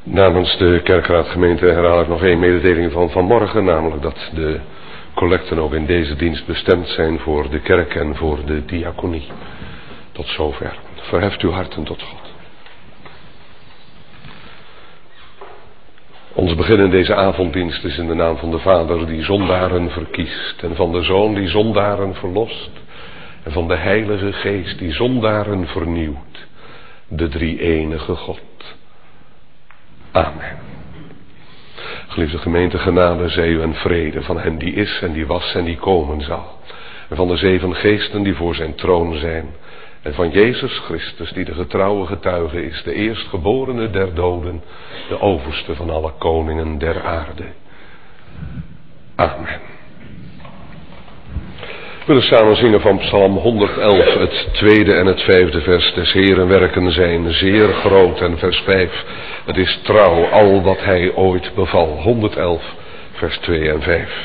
Namens de kerkraadgemeente herhaal ik nog één mededeling van vanmorgen, namelijk dat de collecten ook in deze dienst bestemd zijn voor de kerk en voor de diaconie. Tot zover. Verheft uw harten tot God. Ons begin in deze avonddienst is in de naam van de Vader die zondaren verkiest, en van de Zoon die zondaren verlost, en van de Heilige Geest die zondaren vernieuwt, de drie-enige God. Amen. Geliefde gemeente, genade zij u en vrede van hem die is en die was en die komen zal, en van de 7 geesten die voor zijn troon zijn, en van Jezus Christus die de getrouwe getuige is, de eerstgeborene der doden, de overste van alle koningen der aarde. Amen. We willen samen zingen van Psalm 111, het 2e en het 5e vers. Des Heeren werken zijn zeer groot, en vers 5. Het is trouw al wat hij ooit beval. 111, vers 2 en 5.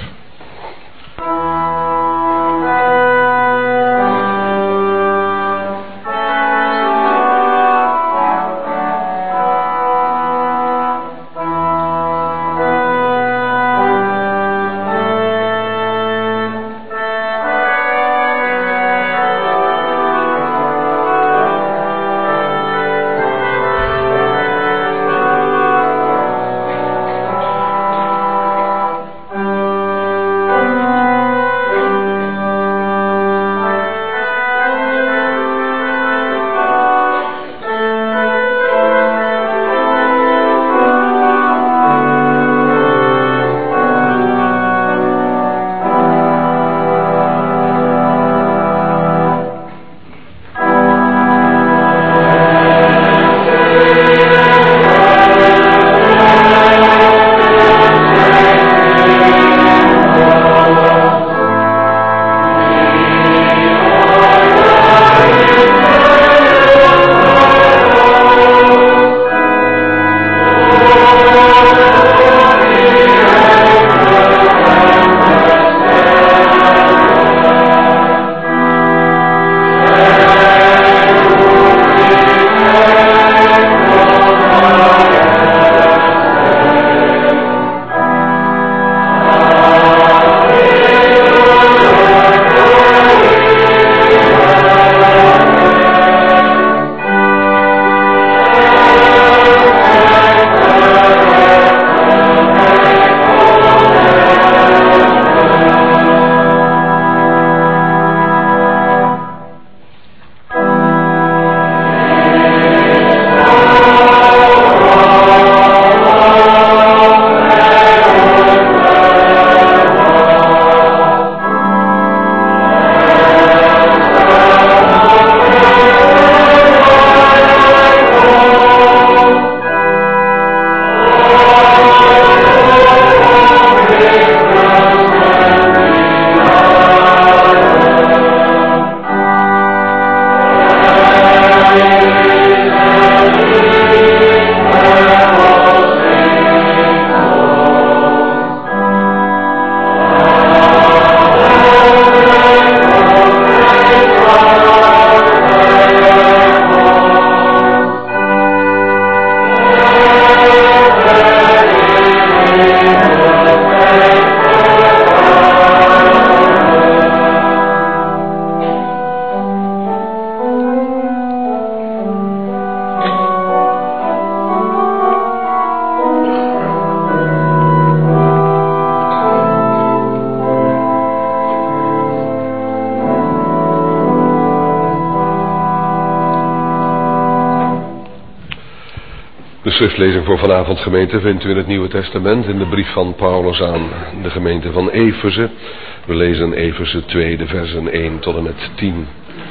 De schriftlezing voor vanavond, gemeente, vindt u in het Nieuwe Testament in de brief van Paulus aan de gemeente van Efeze. We lezen Efeze 2, de versen 1 tot en met 10.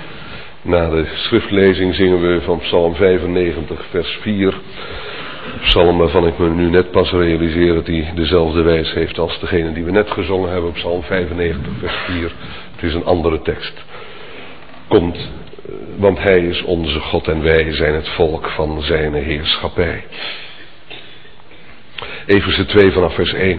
Na de schriftlezing zingen we van Psalm 95, vers 4. Psalm waarvan ik me nu net pas realiseer dat hij dezelfde wijs heeft als degene die we net gezongen hebben op Psalm 95, vers 4. Het is een andere tekst. Komt, want hij is onze God en wij zijn het volk van zijn heerschappij. Efeze 2 vanaf vers 1.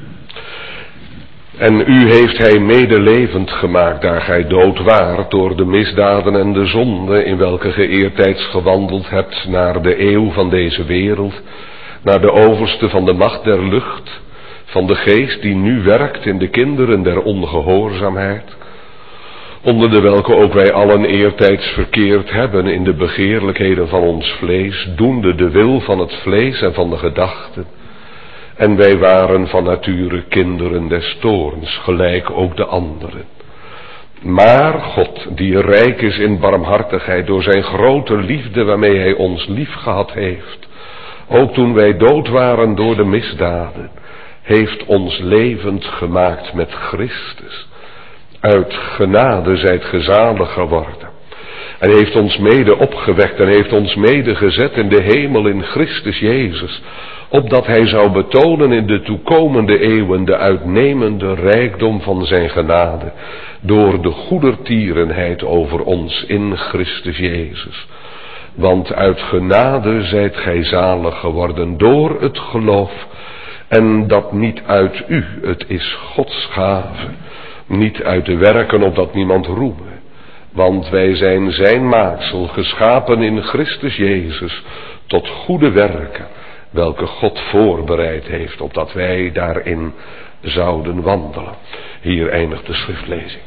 En u heeft hij medelevend gemaakt, daar gij dood waart door de misdaden en de zonde, in welke ge eertijds gewandeld hebt naar de eeuw van deze wereld, naar de overste van de macht der lucht, van de geest die nu werkt in de kinderen der ongehoorzaamheid, onder de welke ook wij allen eertijds verkeerd hebben in de begeerlijkheden van ons vlees, doende de wil van het vlees en van de gedachten. En wij waren van nature kinderen des toorns, gelijk ook de anderen. Maar God, die rijk is in barmhartigheid door zijn grote liefde waarmee hij ons lief gehad heeft, ook toen wij dood waren door de misdaden, heeft ons levend gemaakt met Christus. Uit genade zijt ge zalig geworden. En heeft ons mede opgewekt en heeft ons mede gezet in de hemel in Christus Jezus, opdat hij zou betonen in de toekomende eeuwen de uitnemende rijkdom van zijn genade, door de goedertierenheid over ons in Christus Jezus. Want uit genade zijt gij zalig geworden door het geloof, en dat niet uit u, het is Gods gave, niet uit de werken opdat niemand roeme. Want wij zijn zijn maaksel, geschapen in Christus Jezus, tot goede werken, welke God voorbereid heeft, opdat wij daarin zouden wandelen. Hier eindigt de schriftlezing.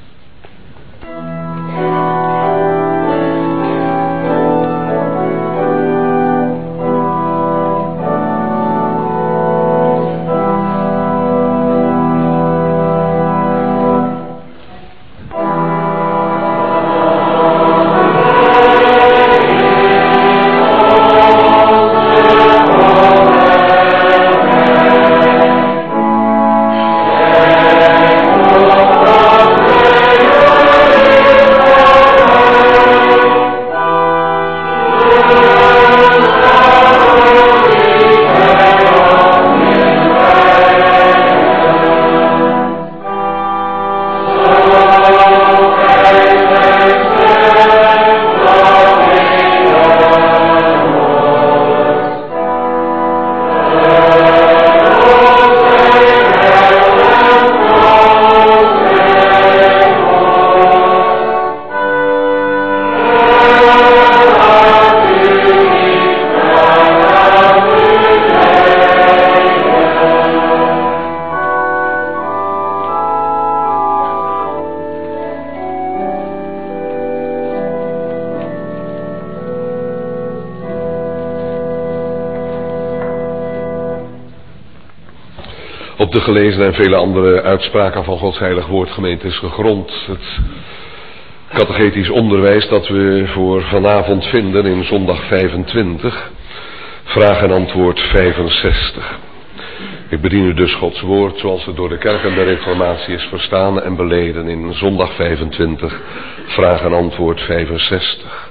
Op de gelezen en vele andere uitspraken van Gods heilig woord, gemeente, is gegrond het catechetisch onderwijs dat we voor vanavond vinden in zondag 25, vraag en antwoord 65. Ik bedien u dus Gods woord zoals het door de kerk en de reformatie is verstaan en beleden in zondag 25, vraag en antwoord 65.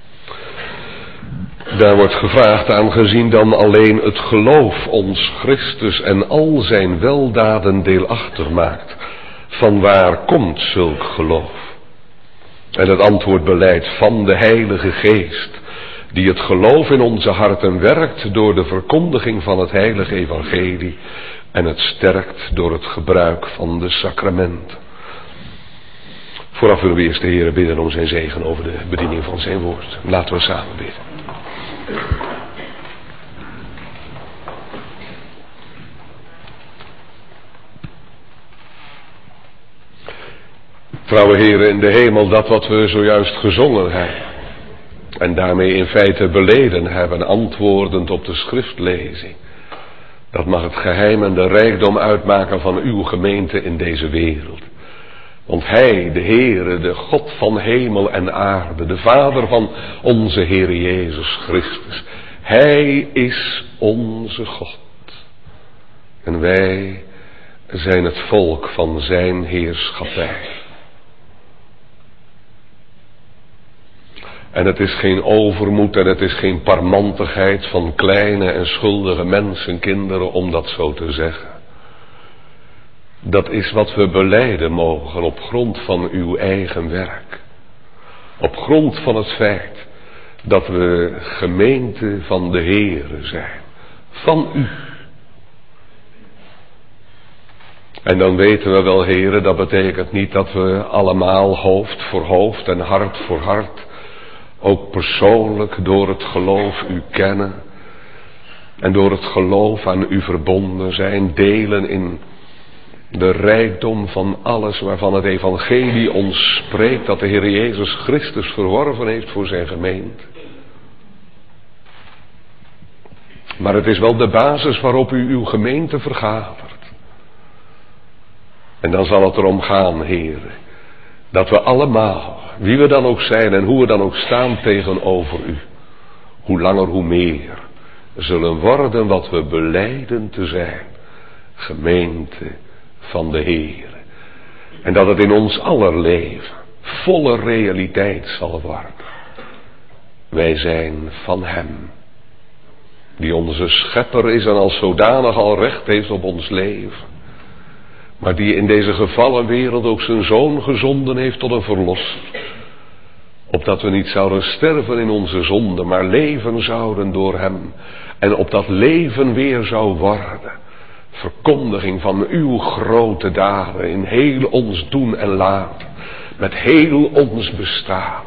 Daar wordt gevraagd, aangezien dan alleen het geloof ons Christus en al zijn weldaden deelachtig maakt, van waar komt zulk geloof? En het antwoord beleidt van de Heilige Geest, die het geloof in onze harten werkt door de verkondiging van het heilige evangelie en het sterkt door het gebruik van de sacramenten. Vooraf willen we eerst de Heere bidden om zijn zegen over de bediening van zijn woord. Laten we samen bidden. Trouwe Heere in de hemel, dat wat we zojuist gezongen hebben en daarmee in feite beleden hebben, antwoordend op de schriftlezing, dat mag het geheim en de rijkdom uitmaken van uw gemeente in deze wereld. Want Hij, de Heere, de God van hemel en aarde, de Vader van onze Heere Jezus Christus, Hij is onze God. En wij zijn het volk van zijn heerschappij. En het is geen overmoed en het is geen parmantigheid van kleine en schuldige mensen, kinderen, om dat zo te zeggen. Dat is wat we belijden mogen op grond van uw eigen werk. Op grond van het feit dat we gemeente van de Heere zijn. Van u. En dan weten we wel, Heere, dat betekent niet dat we allemaal hoofd voor hoofd en hart voor hart ook persoonlijk door het geloof u kennen En door het geloof aan u verbonden zijn, delen in de rijkdom van alles waarvan het evangelie ons spreekt, dat de Heer Jezus Christus verworven heeft voor zijn gemeente. Maar het is wel de basis waarop u uw gemeente vergadert. En dan zal het erom gaan, Heer, dat we allemaal, wie we dan ook zijn en hoe we dan ook staan tegenover u, hoe langer hoe meer, zullen worden wat we belijden te zijn, gemeente van de Heer. En dat het in ons aller leven volle realiteit zal worden. Wij zijn van Hem, die onze schepper is en als zodanig al recht heeft op ons leven. Maar die in deze gevallen wereld ook zijn Zoon gezonden heeft tot een verlosser. Opdat we niet zouden sterven in onze zonde, maar leven zouden door Hem. En opdat leven weer zou worden. Verkondiging van uw grote daden in heel ons doen en laten. Met heel ons bestaan.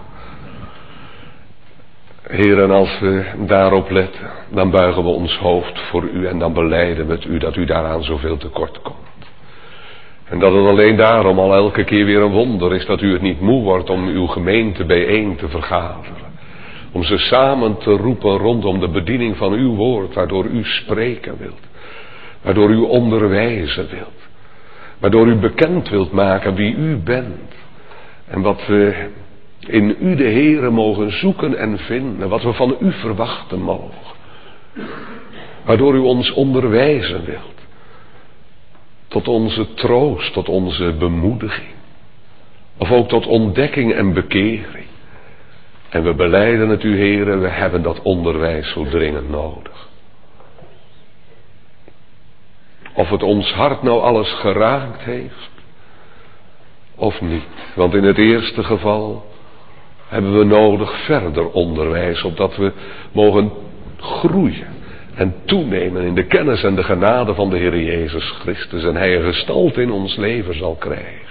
Heer, en als we daarop letten, dan buigen we ons hoofd voor u en dan belijden we het u dat u daaraan zoveel tekort komt. En dat het alleen daarom al elke keer weer een wonder is dat u het niet moe wordt om uw gemeente bijeen te vergaderen. Om ze samen te roepen rondom de bediening van uw woord, waardoor u spreken wilt. Waardoor u onderwijzen wilt. Waardoor u bekend wilt maken wie u bent. En wat we in u de Heere mogen zoeken en vinden. Wat we van u verwachten mogen. Waardoor u ons onderwijzen wilt. Tot onze troost, tot onze bemoediging. Of ook tot ontdekking en bekering. En we belijden het u, Heere, we hebben dat onderwijs zo dringend nodig. Of het ons hart nou alles geraakt heeft, of niet. Want in het eerste geval hebben we nodig verder onderwijs, opdat we mogen groeien en toenemen in de kennis en de genade van de Heer Jezus Christus. En Hij een gestalte in ons leven zal krijgen.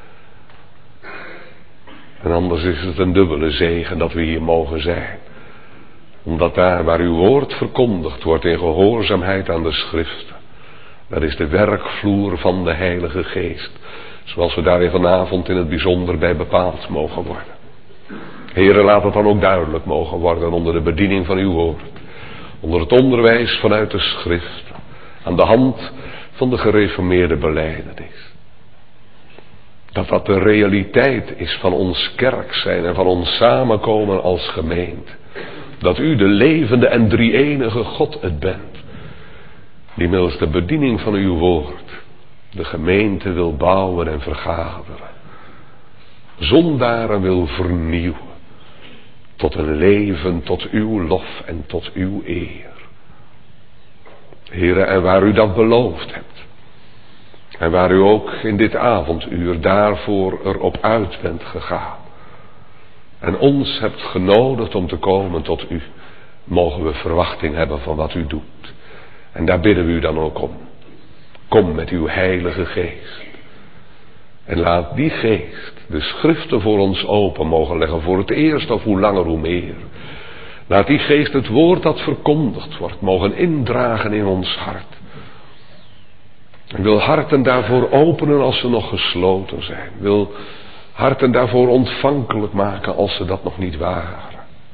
En anders is het een dubbele zegen dat we hier mogen zijn. Omdat daar waar uw woord verkondigd wordt in gehoorzaamheid aan de schriften. Dat is de werkvloer van de Heilige Geest. Zoals we daar vanavond in het bijzonder bij bepaald mogen worden. Heere, laat het dan ook duidelijk mogen worden onder de bediening van uw woord. Onder het onderwijs vanuit de schrift. Aan de hand van de gereformeerde belijdenis. Dat dat de realiteit is van ons kerk zijn en van ons samenkomen als gemeente. Dat u de levende en drie-enige God het bent. Die middels de bediening van uw woord de gemeente wil bouwen en vergaderen. Zondaren wil vernieuwen. Tot een leven tot uw lof en tot uw eer. Heere, en waar u dat beloofd hebt. En waar u ook in dit avonduur daarvoor erop uit bent gegaan. En ons hebt genodigd om te komen tot u. Mogen we verwachting hebben van wat u doet. En daar bidden we u dan ook om. Kom met uw heilige geest. En laat die geest de schriften voor ons open mogen leggen. Voor het eerst of hoe langer hoe meer. Laat die geest het woord dat verkondigd wordt mogen indragen in ons hart. En wil harten daarvoor openen als ze nog gesloten zijn. Wil harten daarvoor ontvankelijk maken als ze dat nog niet waren.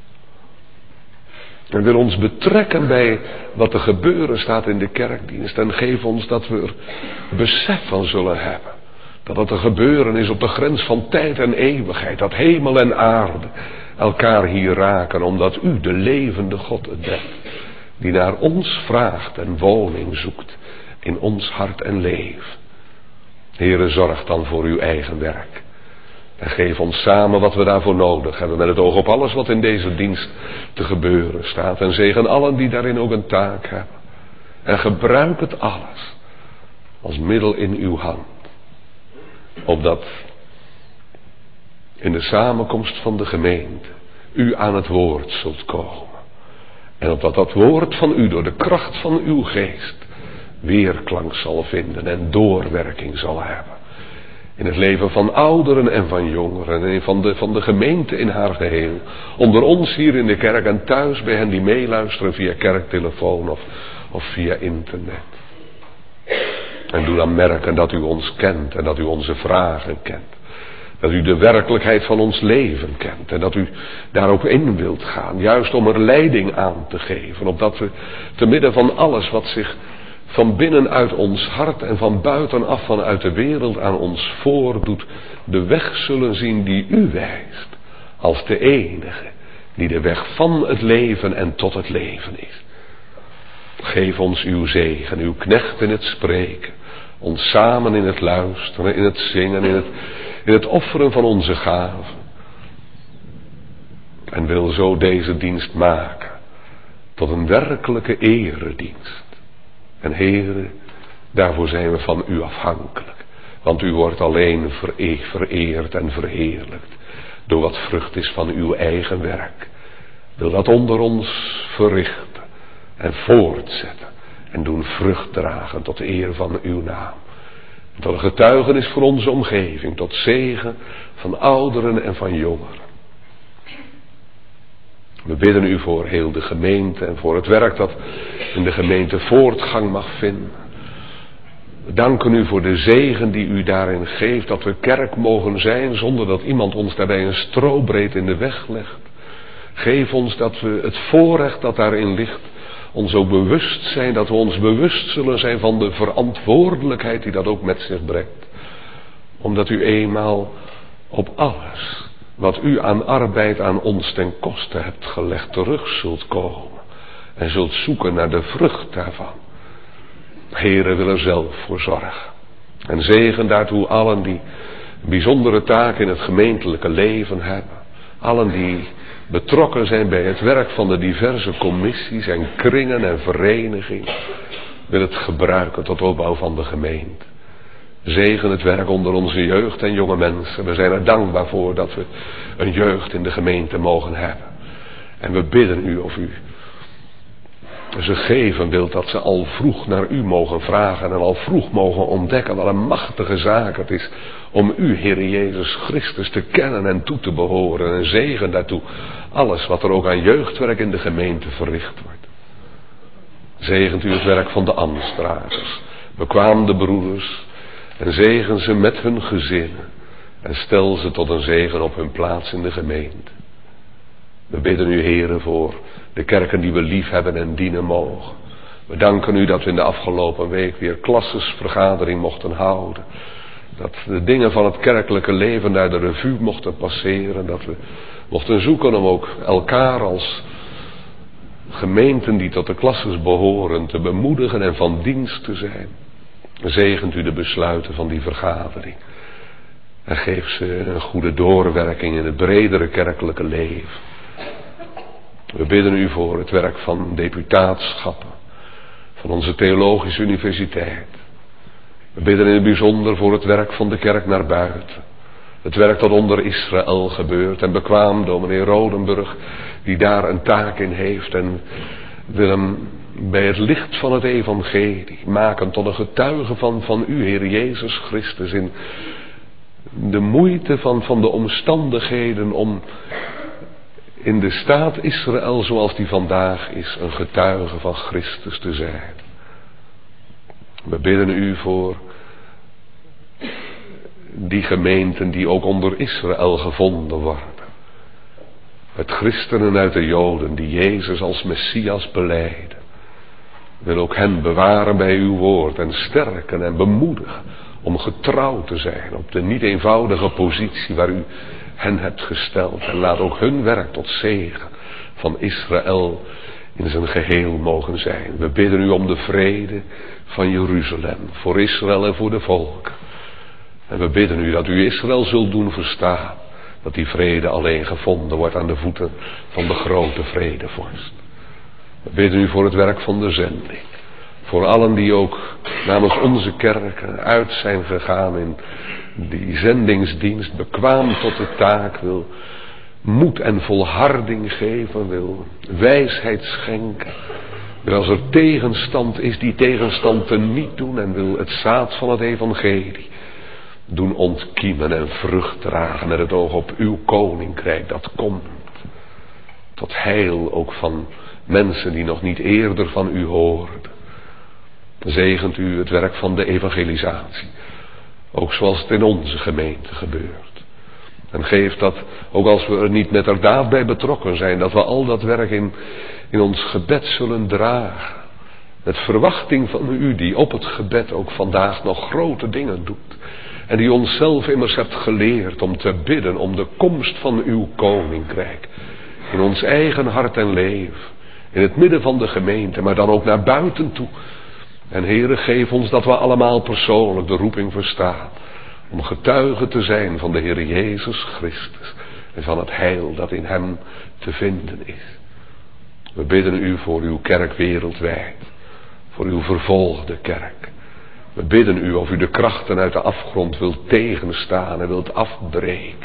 En wil ons betrekken bij wat er gebeuren staat in de kerkdienst. En geef ons dat we er besef van zullen hebben. Dat het er gebeuren is op de grens van tijd en eeuwigheid. Dat hemel en aarde elkaar hier raken. Omdat u de levende God het bent. Die naar ons vraagt en woning zoekt. In ons hart en leven. Heere, zorg dan voor uw eigen werk. En geef ons samen wat we daarvoor nodig hebben. Met het oog op alles wat in deze dienst te gebeuren staat. En zegen allen die daarin ook een taak hebben. En gebruik het alles. Als middel in uw hand. Opdat in de samenkomst van de gemeente. U aan het woord zult komen. En opdat dat woord van u door de kracht van uw geest. Weerklank zal vinden en doorwerking zal hebben. In het leven van ouderen en van jongeren en van de gemeente in haar geheel. Onder ons hier in de kerk en thuis bij hen die meeluisteren via kerktelefoon of via internet. En doe dan merken dat u ons kent en dat u onze vragen kent. Dat u de werkelijkheid van ons leven kent en dat u daarop in wilt gaan. Juist om er leiding aan te geven. Opdat we te midden van alles wat zich van binnenuit ons hart en van buitenaf vanuit de wereld aan ons voordoet, de weg zullen zien die u wijst. Als de enige die de weg van het leven en tot het leven is. Geef ons uw zegen, uw knecht in het spreken. Ons samen in het luisteren, in het zingen, in het offeren van onze gaven. En wil zo deze dienst maken tot een werkelijke eredienst. En Heere, daarvoor zijn we van u afhankelijk. Want u wordt alleen vereerd en verheerlijkt door wat vrucht is van uw eigen werk. Wil dat onder ons verrichten en voortzetten en doen vrucht dragen tot de eer van uw naam. Tot een getuigenis voor onze omgeving, tot zegen van ouderen en van jongeren. We bidden u voor heel de gemeente en voor het werk dat in de gemeente voortgang mag vinden. We danken u voor de zegen die u daarin geeft, dat we kerk mogen zijn zonder dat iemand ons daarbij een strobreed in de weg legt. Geef ons dat we het voorrecht dat daarin ligt, ons ook bewust zijn, dat we ons bewust zullen zijn van de verantwoordelijkheid die dat ook met zich brengt. Omdat u eenmaal op alles wat u aan arbeid aan ons ten koste hebt gelegd terug zult komen en zult zoeken naar de vrucht daarvan. Heere, wil er zelf voor zorgen. En zegen daartoe allen die een bijzondere taak in het gemeentelijke leven hebben. Allen die betrokken zijn bij het werk van de diverse commissies en kringen en verenigingen. Wil het gebruiken tot opbouw van de gemeente. Zegen het werk onder onze jeugd en jonge mensen. We zijn er dankbaar voor dat we een jeugd in de gemeente mogen hebben. En we bidden u of u ze geven wilt dat ze al vroeg naar u mogen vragen en al vroeg mogen ontdekken wat een machtige zaak het is om u, Heere Jezus Christus, te kennen en toe te behoren. En zegen daartoe alles wat er ook aan jeugdwerk in de gemeente verricht wordt. Zegent u het werk van de ambtsdragers, bekwaamde broeders, en zegen ze met hun gezinnen en stel ze tot een zegen op hun plaats in de gemeente. We bidden u, Heere, voor de kerken die we lief hebben en dienen mogen. We danken u dat we in de afgelopen week weer klassesvergadering mochten houden. Dat de dingen van het kerkelijke leven naar de revue mochten passeren. Dat we mochten zoeken om ook elkaar als gemeenten die tot de klasses behoren te bemoedigen en van dienst te zijn. Zegent u de besluiten van die vergadering. En geef ze een goede doorwerking in het bredere kerkelijke leven. We bidden u voor het werk van deputaatschappen, van onze theologische universiteit. We bidden in het bijzonder voor het werk van de kerk naar buiten. Het werk dat onder Israël gebeurt en bekwaam dominee Rodenburg, die daar een taak in heeft en wil hem bij het licht van het evangelie maken tot een getuige van u, Heer Jezus Christus, in de moeite van de omstandigheden om in de staat Israël zoals die vandaag is, een getuige van Christus te zijn. We bidden u voor die gemeenten die ook onder Israël gevonden worden. Het christenen uit de Joden die Jezus als Messias belijden. Wil ook hen bewaren bij uw woord en sterken en bemoedigen om getrouw te zijn op de niet eenvoudige positie waar u hen hebt gesteld. En laat ook hun werk tot zegen van Israël in zijn geheel mogen zijn. We bidden u om de vrede van Jeruzalem, voor Israël en voor de volken. En we bidden u dat u Israël zult doen verstaan, dat die vrede alleen gevonden wordt aan de voeten van de grote vredevorst. We bidden u voor het werk van de zending. Voor allen die ook namens onze kerken uit zijn gegaan in die zendingsdienst, bekwaam tot de taak, wil moed en volharding geven, wil wijsheid schenken. Wil als er tegenstand is, die tegenstand teniet doen en wil het zaad van het evangelie doen ontkiemen en vrucht dragen met het oog op uw koninkrijk dat komt. Tot heil ook van mensen die nog niet eerder van u hoorden. Zegent u het werk van de evangelisatie. Ook zoals het in onze gemeente gebeurt. En geef dat, ook als we er niet met er daad bij betrokken zijn, dat we al dat werk in ons gebed zullen dragen. Met verwachting van u, die op het gebed ook vandaag nog grote dingen doet. En die ons zelf immers hebt geleerd om te bidden om de komst van uw koninkrijk. In ons eigen hart en leven. In het midden van de gemeente, maar dan ook naar buiten toe. En Heere, geef ons dat we allemaal persoonlijk de roeping verstaan. Om getuige te zijn van de Heer Jezus Christus. En van het heil dat in hem te vinden is. We bidden u voor uw kerk wereldwijd. Voor uw vervolgde kerk. We bidden u of u de krachten uit de afgrond wilt tegenstaan en wilt afbreken.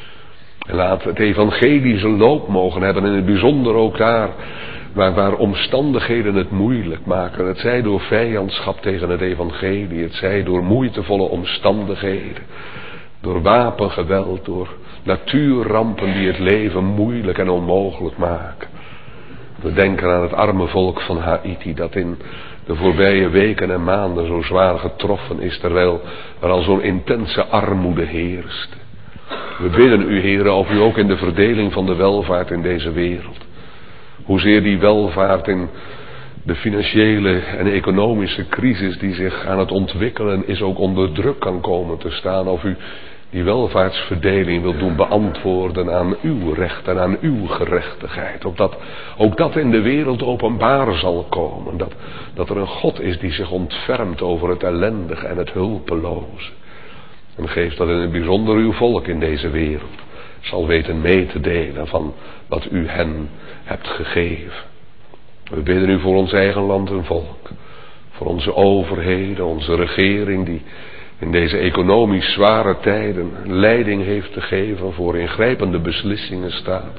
En laat het evangelie zijn loop mogen hebben. En in het bijzonder ook daar waar omstandigheden het moeilijk maken. Het zij door vijandschap tegen het evangelie. Het zij door moeitevolle omstandigheden. Door wapengeweld. Door natuurrampen die het leven moeilijk en onmogelijk maken. We denken aan het arme volk van Haiti dat in de voorbije weken en maanden zo zwaar getroffen is, terwijl er al zo'n intense armoede heerste. We bidden u, Heere, of u ook in de verdeling van de welvaart in deze wereld, hoezeer die welvaart in de financiële en economische crisis die zich aan het ontwikkelen is ook onder druk kan komen te staan, of u die welvaartsverdeling wilt doen beantwoorden aan uw recht en aan uw gerechtigheid. Opdat ook dat in de wereld openbaar zal komen. Dat er een God is die zich ontfermt over het ellendige en het hulpeloze. En geef dat in het bijzonder uw volk in deze wereld zal weten mee te delen van wat u hen hebt gegeven. We bidden u voor ons eigen land en volk. Voor onze overheden, onze regering die in deze economisch zware tijden leiding heeft te geven, voor ingrijpende beslissingen staat.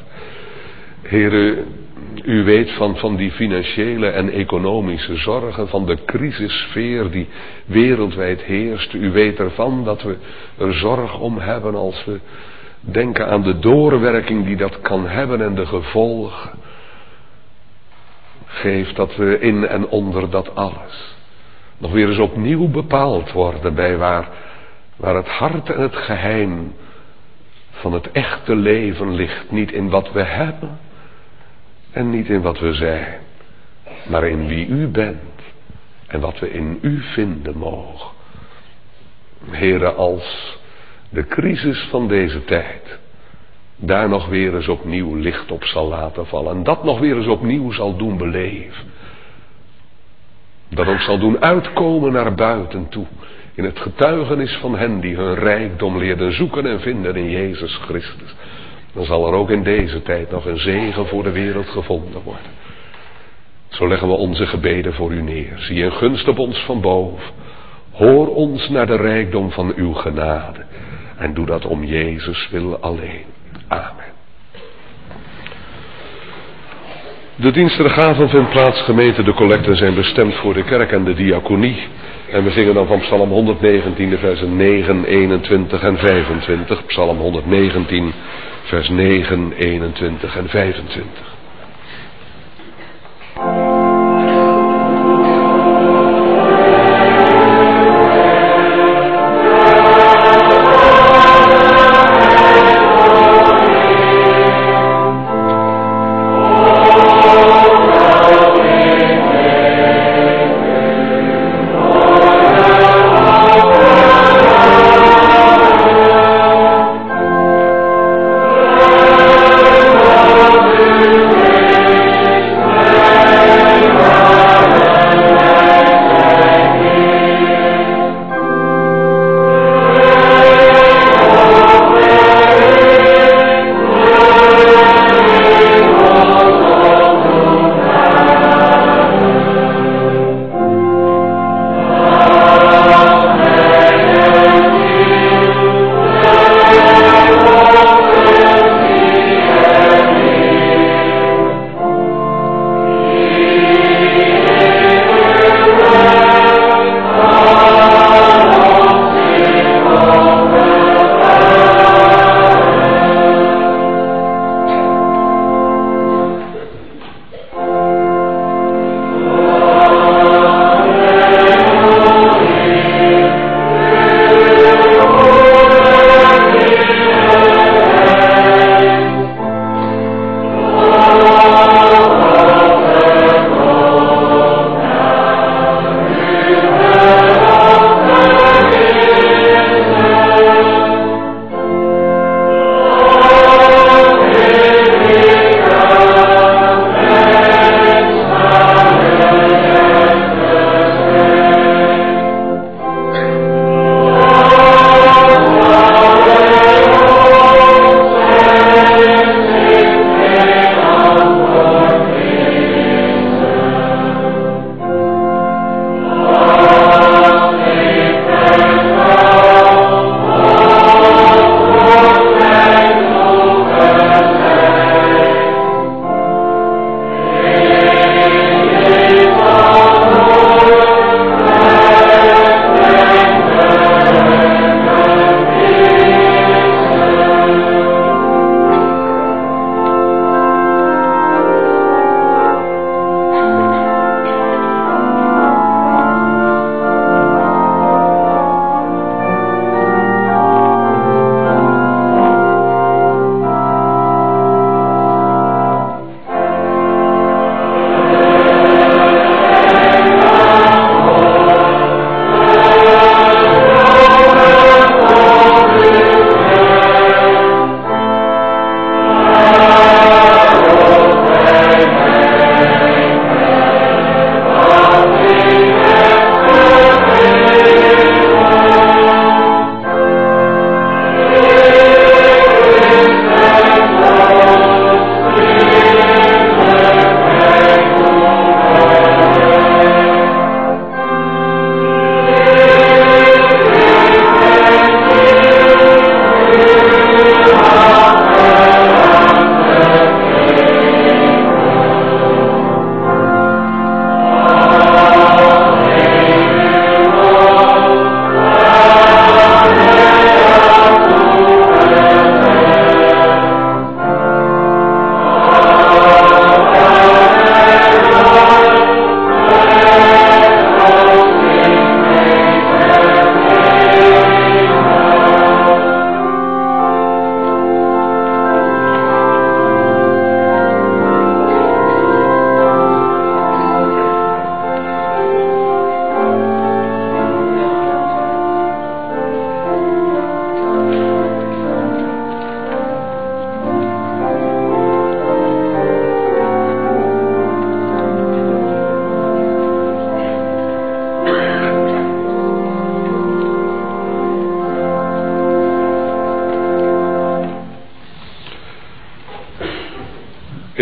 Heere, u weet van die financiële en economische zorgen, van de crisissfeer die wereldwijd heerst. U weet ervan dat we er zorg om hebben als we denken aan de doorwerking die dat kan hebben en de gevolgen. Geef dat we in en onder dat alles nog weer eens opnieuw bepaald worden bij waar het hart en het geheim van het echte leven ligt. Niet in wat we hebben en niet in wat we zijn, maar in wie u bent en wat we in u vinden mogen. Heere, als de crisis van deze tijd daar nog weer eens opnieuw licht op zal laten vallen en dat nog weer eens opnieuw zal doen beleven. Dat ook zal doen uitkomen naar buiten toe. In het getuigenis van hen die hun rijkdom leerden zoeken en vinden in Jezus Christus. Dan zal er ook in deze tijd nog een zegen voor de wereld gevonden worden. Zo leggen we onze gebeden voor u neer. Zie een gunst op ons van boven. Hoor ons naar de rijkdom van uw genade. En doe dat om Jezus wil alleen. Amen. De dienstdagavond vindt plaats, gemeente. De collecten zijn bestemd voor de kerk en de diaconie. En we zingen dan van Psalm 119, de versen 9, 21 en 25. Psalm 119, vers 9, 21 en 25.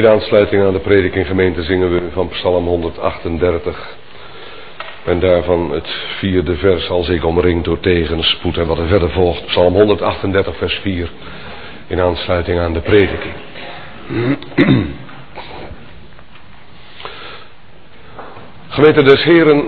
In aansluiting aan de prediking gemeente zingen we van Psalm 138. En daarvan het 4e vers, als ik omringd door tegenspoed. En wat er verder volgt, Psalm 138 vers 4. In aansluiting aan de prediking. Gemeente des Heren,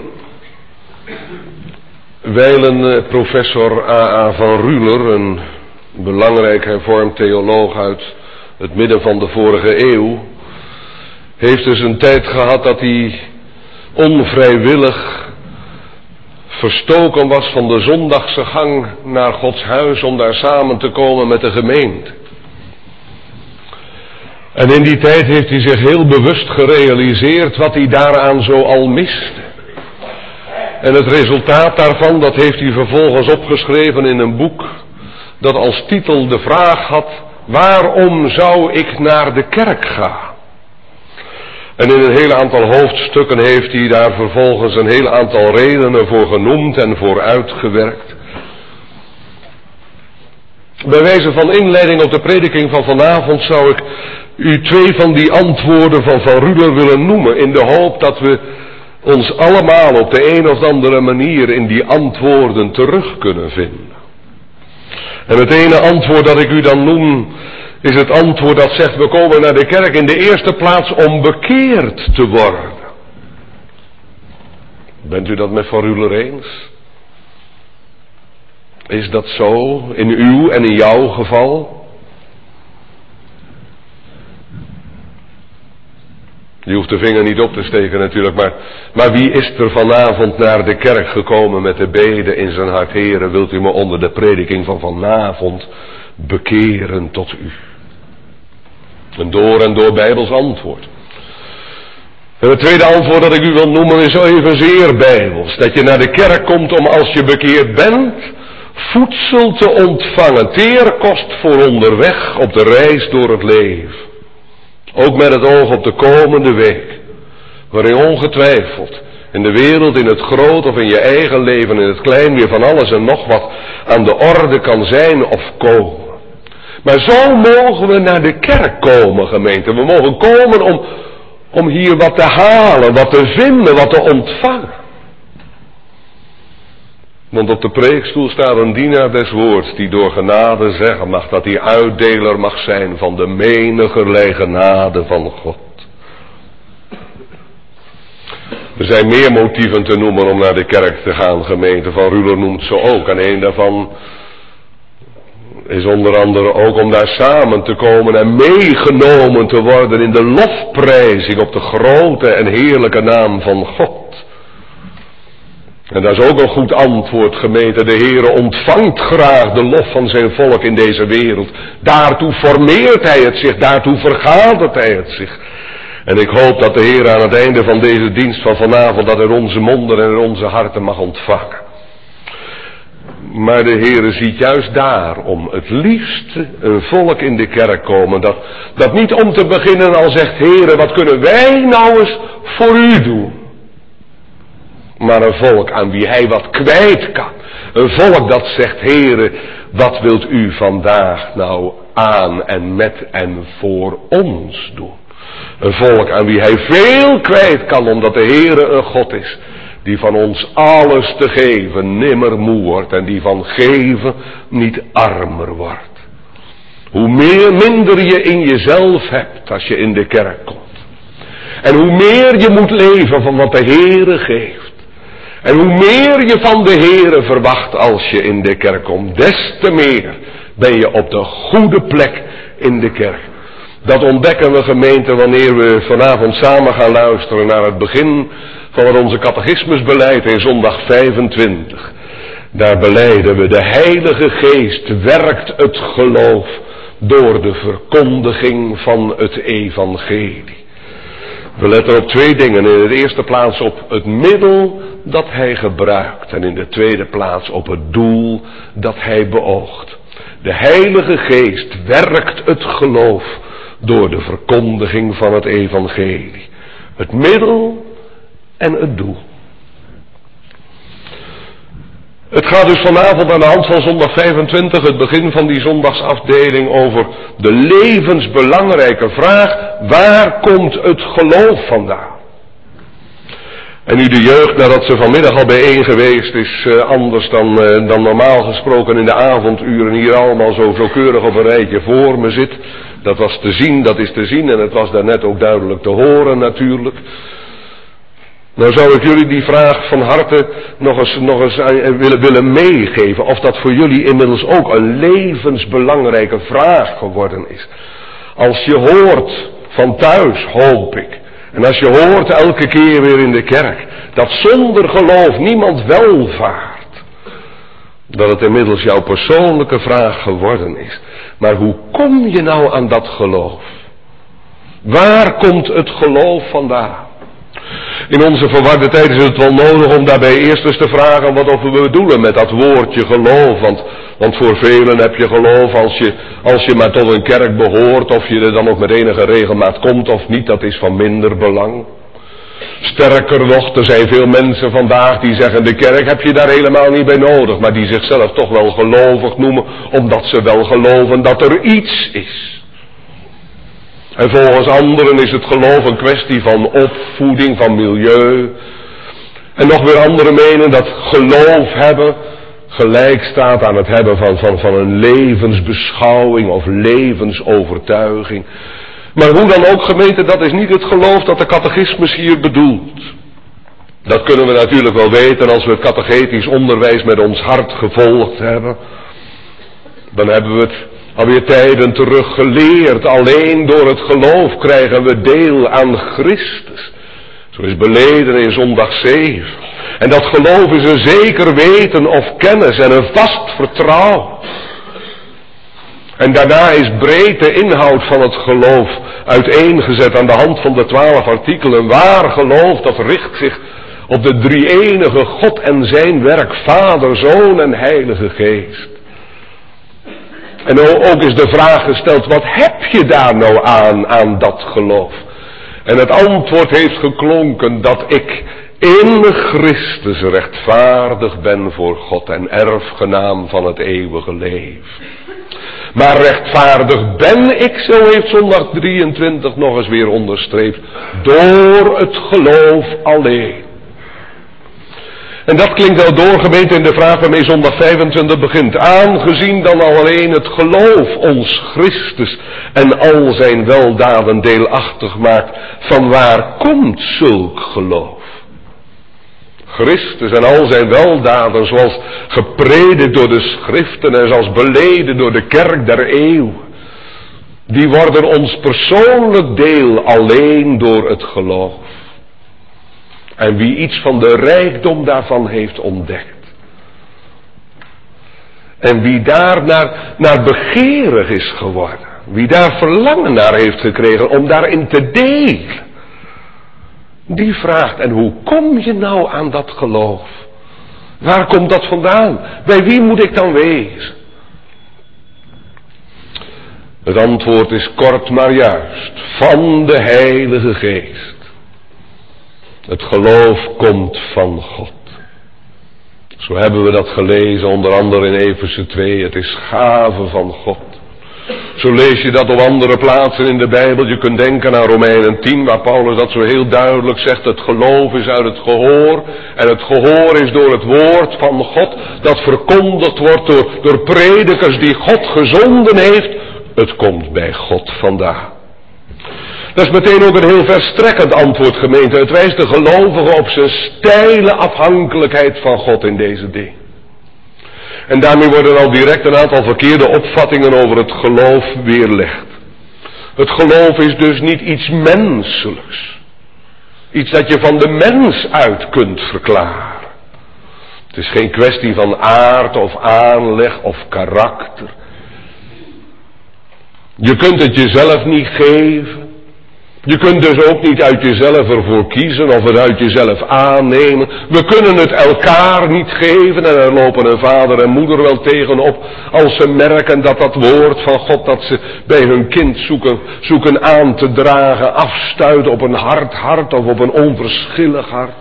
wijlen professor A.A. van Ruler, een belangrijk hervormd theoloog uit het midden van de vorige eeuw, heeft dus een tijd gehad dat hij onvrijwillig verstoken was van de zondagse gang naar Gods huis om daar samen te komen met de gemeente. En in die tijd heeft hij zich heel bewust gerealiseerd wat hij daaraan zo al miste. En het resultaat daarvan, dat heeft hij vervolgens opgeschreven in een boek dat als titel de vraag had: waarom zou ik naar de kerk gaan? En in een heel aantal hoofdstukken heeft hij daar vervolgens een heel aantal redenen voor genoemd en voor uitgewerkt. Bij wijze van inleiding op de prediking van vanavond zou ik u 2 van die antwoorden van Ruler willen noemen, in de hoop dat we ons allemaal op de een of andere manier in die antwoorden terug kunnen vinden. En het ene antwoord dat ik u dan noem is het antwoord dat zegt: we komen naar de kerk in de eerste plaats om bekeerd te worden. Bent u dat met Van Ruler eens? Is dat zo in uw en in jouw geval? Je hoeft de vinger niet op te steken natuurlijk, maar wie is er vanavond naar de kerk gekomen met de bede in zijn hart: Heere, wilt u me onder de prediking van vanavond bekeren tot u? Een door en door Bijbels antwoord. En het tweede antwoord dat ik u wil noemen is evenzeer Bijbels. Dat je naar de kerk komt om, als je bekeerd bent, voedsel te ontvangen. Teerkost voor onderweg op de reis door het leven. Ook met het oog op de komende week. Waarin ongetwijfeld in de wereld, in het groot of in je eigen leven, in het klein, weer van alles en nog wat aan de orde kan zijn of komen. Maar zo mogen we naar de kerk komen, gemeente. We mogen komen om hier wat te halen, wat te vinden, wat te ontvangen. Want op de preekstoel staat een dienaar des woords die door genade zeggen mag dat hij uitdeler mag zijn van de menigerlei genade van God. Er zijn meer motieven te noemen om naar de kerk te gaan, gemeente. Van Ruler noemt ze ook. En een daarvan is onder andere ook om daar samen te komen en meegenomen te worden in de lofprijzing op de grote en heerlijke naam van God. En dat is ook een goed antwoord, gemeente. De Heere ontvangt graag de lof van zijn volk in deze wereld. Daartoe formeert hij het zich, daartoe vergadert hij het zich. En ik hoop dat de Heer aan het einde van deze dienst van vanavond dat in onze monden en in onze harten mag ontvangen. Maar de Heere ziet juist daarom het liefste een volk in de kerk komen. Dat niet om te beginnen al zegt: Heere, wat kunnen wij nou eens voor u doen? Maar een volk aan wie hij wat kwijt kan. Een volk dat zegt: Heere, wat wilt u vandaag nou aan en met en voor ons doen? Een volk aan wie hij veel kwijt kan, omdat de Heere een God is die van ons alles te geven nimmer moe wordt en die van geven niet armer wordt. Hoe minder je in jezelf hebt als je in de kerk komt. En hoe meer je moet leven van wat de Heere geeft. En hoe meer je van de Heere verwacht als je in de kerk komt, des te meer ben je op de goede plek in de kerk. Dat ontdekken we, gemeente, wanneer we vanavond samen gaan luisteren naar het begin van wat onze catechismus beleidt in zondag 25. Daar belijden we: de Heilige Geest werkt het geloof door de verkondiging van het evangelie. We letten op 2 dingen. In de eerste plaats op het middel dat hij gebruikt. En in de tweede plaats op het doel dat hij beoogt. De Heilige Geest werkt het geloof door de verkondiging van het evangelie. Het middel en het doel. Het gaat dus vanavond aan de hand van zondag 25, het begin van die zondagsafdeling, over de levensbelangrijke vraag: waar komt het geloof vandaan? En nu de jeugd, nadat ze vanmiddag al bijeen geweest is, anders dan normaal gesproken in de avonduren hier allemaal zo keurig op een rijtje voor me zit. Dat was te zien, dat is te zien en het was daarnet ook duidelijk te horen natuurlijk. Nou zou ik jullie die vraag van harte nog eens willen meegeven. Of dat voor jullie inmiddels ook een levensbelangrijke vraag geworden is. Als je hoort van thuis, hoop ik. En als je hoort elke keer weer in de kerk. Dat zonder geloof niemand welvaart. Dat het inmiddels jouw persoonlijke vraag geworden is. Maar hoe kom je nou aan dat geloof? Waar komt het geloof vandaan? In onze verwarde tijd is het wel nodig om daarbij eerst eens te vragen wat we bedoelen met dat woordje geloof. Want voor velen heb je geloof als je maar tot een kerk behoort, of je er dan ook met enige regelmaat komt of niet, dat is van minder belang. Sterker nog, er zijn veel mensen vandaag die zeggen de kerk heb je daar helemaal niet bij nodig, maar die zichzelf toch wel gelovig noemen, omdat ze wel geloven dat er iets is. En volgens anderen is het geloof een kwestie van opvoeding, van milieu. En nog weer anderen menen dat geloof hebben gelijk staat aan het hebben van een levensbeschouwing of levensovertuiging. Maar hoe dan ook, gemeente, dat is niet het geloof dat de catechismus hier bedoelt. Dat kunnen we natuurlijk wel weten als we het catechetisch onderwijs met ons hart gevolgd hebben. Dan hebben we het alweer tijden terug geleerd. Alleen door het geloof krijgen we deel aan Christus. Zo is beleden in zondag 7. En dat geloof is een zeker weten of kennis en een vast vertrouwen. En daarna is breed de inhoud van het geloof uiteengezet aan de hand van de 12 artikelen. Waar geloof, dat richt zich op de drie-enige God en zijn werk, Vader, Zoon en Heilige Geest. En ook is de vraag gesteld, wat heb je daar nou aan dat geloof? En het antwoord heeft geklonken dat ik in Christus rechtvaardig ben voor God en erfgenaam van het eeuwige leven. Maar rechtvaardig ben ik, zo heeft zondag 23 nog eens weer onderstreept, door het geloof alleen. En dat klinkt wel door, gemeente, in de vraag waarmee zondag 25 begint. Aangezien dan alleen het geloof ons Christus en al zijn weldaden deelachtig maakt, van waar komt zulk geloof? Christus en al zijn weldaden, zoals gepredikt door de schriften en zoals beleden door de kerk der eeuwen, die worden ons persoonlijk deel alleen door het geloof. En wie iets van de rijkdom daarvan heeft ontdekt, en wie daar naar begeerig is geworden, wie daar verlangen naar heeft gekregen om daarin te delen, die vraagt, en hoe kom je nou aan dat geloof? Waar komt dat vandaan? Bij wie moet ik dan wezen? Het antwoord is kort maar juist, van de Heilige Geest. Het geloof komt van God. Zo hebben we dat gelezen, onder andere in Efeze 2. Het is gave van God. Zo lees je dat op andere plaatsen in de Bijbel. Je kunt denken aan Romeinen 10, waar Paulus dat zo heel duidelijk zegt. Het geloof is uit het gehoor. En het gehoor is door het woord van God, dat verkondigd wordt door predikers die God gezonden heeft. Het komt bij God vandaan. Dat is meteen ook een heel verstrekkend antwoord, gemeente. Het wijst de gelovige op zijn steile afhankelijkheid van God in deze dingen. En daarmee worden al direct een aantal verkeerde opvattingen over het geloof weerlegd. Het geloof is dus niet iets menselijks. Iets dat je van de mens uit kunt verklaren. Het is geen kwestie van aard of aanleg of karakter. Je kunt het jezelf niet geven. Je kunt dus ook niet uit jezelf ervoor kiezen of het uit jezelf aannemen. We kunnen het elkaar niet geven en er lopen een vader en moeder wel tegenop als ze merken dat dat woord van God dat ze bij hun kind zoeken aan te dragen afstuit op een hard hart of op een onverschillig hart.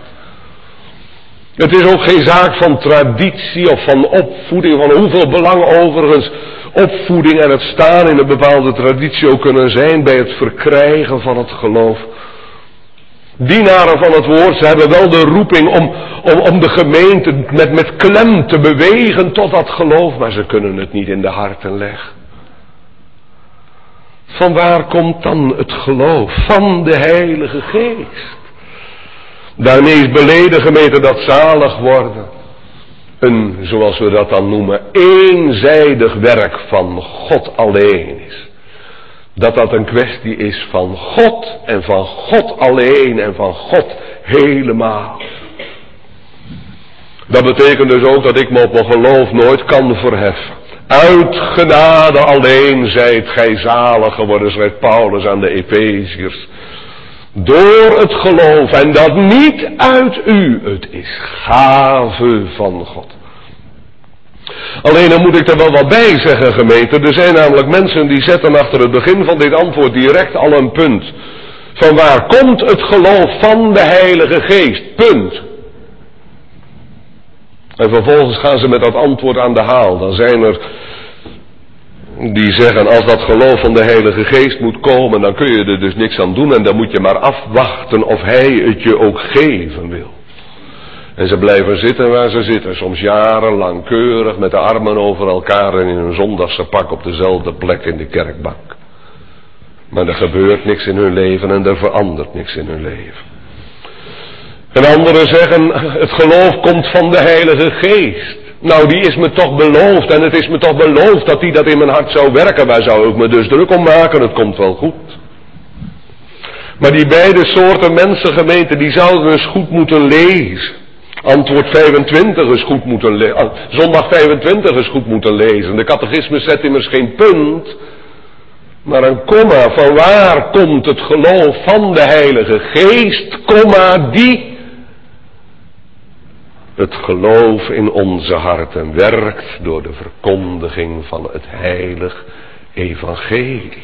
Het is ook geen zaak van traditie of van opvoeding, van hoeveel belang overigens opvoeding en het staan in een bepaalde traditie ook kunnen zijn bij het verkrijgen van het geloof. Dienaren van het woord, ze hebben wel de roeping om de gemeente met klem te bewegen tot dat geloof, maar ze kunnen het niet in de harten leggen. Vanwaar komt dan het geloof? Van de Heilige Geest. Daarmee is beleden, gemeente, dat zalig worden een, zoals we dat dan noemen, eenzijdig werk van God alleen is. Dat een kwestie is van God en van God alleen en van God helemaal. Dat betekent dus ook dat ik me op mijn geloof nooit kan verheffen. Uit genade alleen zijt gij zalig geworden, schrijft Paulus aan de Efeziërs. Door het geloof, en dat niet uit u, het is gave van God. Alleen dan moet ik er wel wat bij zeggen, gemeente. Er zijn namelijk mensen die zetten achter het begin van dit antwoord direct al een punt. Van waar komt het geloof van de Heilige Geest? Punt. En vervolgens gaan ze met dat antwoord aan de haal. Dan zijn er die zeggen, als dat geloof van de Heilige Geest moet komen, dan kun je er dus niks aan doen en dan moet je maar afwachten of Hij het je ook geven wil. En ze blijven zitten waar ze zitten, soms jarenlang keurig met de armen over elkaar en in hun zondagse pak op dezelfde plek in de kerkbank. Maar er gebeurt niks in hun leven en er verandert niks in hun leven. En anderen zeggen, het geloof komt van de Heilige Geest. Nou, die is me toch beloofd en het is me toch beloofd dat die dat in mijn hart zou werken. Waar zou ik me dus druk om maken? Het komt wel goed. Maar die beide soorten mensen, gemeente, die zouden eens goed moeten lezen. Antwoord 25 is goed moeten lezen. Zondag 25 is goed moeten lezen. De catechismus zet immers geen punt, maar een komma. Van waar komt het geloof van de Heilige Geest, komma, die het geloof in onze harten werkt door de verkondiging van het heilig evangelie.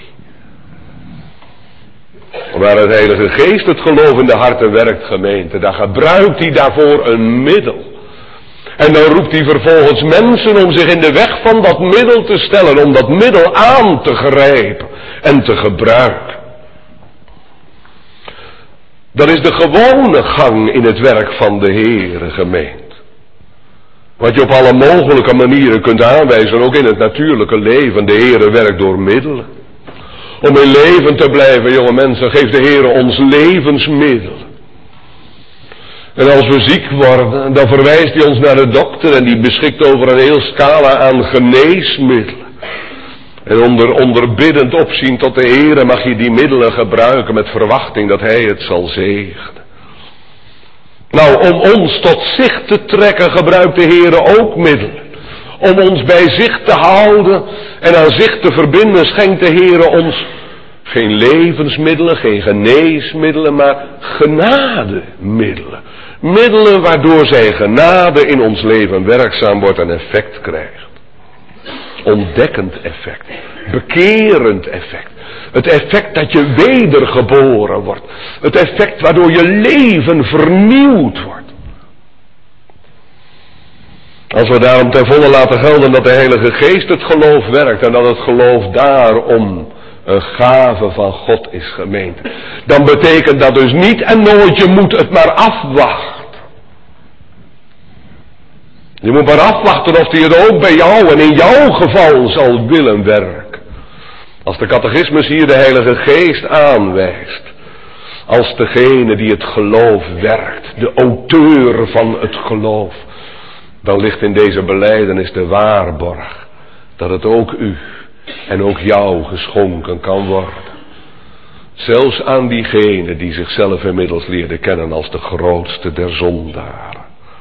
Waar het Heilige Geest het geloof in de harten werkt, gemeente, dan gebruikt hij daarvoor een middel. En dan roept hij vervolgens mensen om zich in de weg van dat middel te stellen, om dat middel aan te grijpen en te gebruiken. Dat is de gewone gang in het werk van de Heere, gemeente. Wat je op alle mogelijke manieren kunt aanwijzen, ook in het natuurlijke leven. De Heere werkt door middelen. Om in leven te blijven, jonge mensen, geeft de Heere ons levensmiddelen. En als we ziek worden, dan verwijst hij ons naar de dokter en die beschikt over een heel scala aan geneesmiddelen. En onder biddend opzien tot de Heere mag je die middelen gebruiken met verwachting dat Hij het zal zegenen. Nou, om ons tot zich te trekken gebruikt de Heere ook middelen. Om ons bij zich te houden en aan zich te verbinden schenkt de Heere ons geen levensmiddelen, geen geneesmiddelen, maar genademiddelen. Middelen waardoor zijn genade in ons leven werkzaam wordt en effect krijgt. Ontdekkend effect, bekerend effect. Het effect dat je wedergeboren wordt. Het effect waardoor je leven vernieuwd wordt. Als we daarom ten volle laten gelden dat de Heilige Geest het geloof werkt en dat het geloof daarom een gave van God is, gemeente, dan betekent dat dus niet en nooit je moet het maar afwachten. Je moet maar afwachten of hij het ook bij jou en in jouw geval zal willen werken. Als de catechismus hier de Heilige Geest aanwijst, als degene die het geloof werkt, de auteur van het geloof, dan ligt in deze belijdenis de waarborg dat het ook u en ook jou geschonken kan worden. Zelfs aan diegene die zichzelf inmiddels leerde kennen als de grootste der zondaren.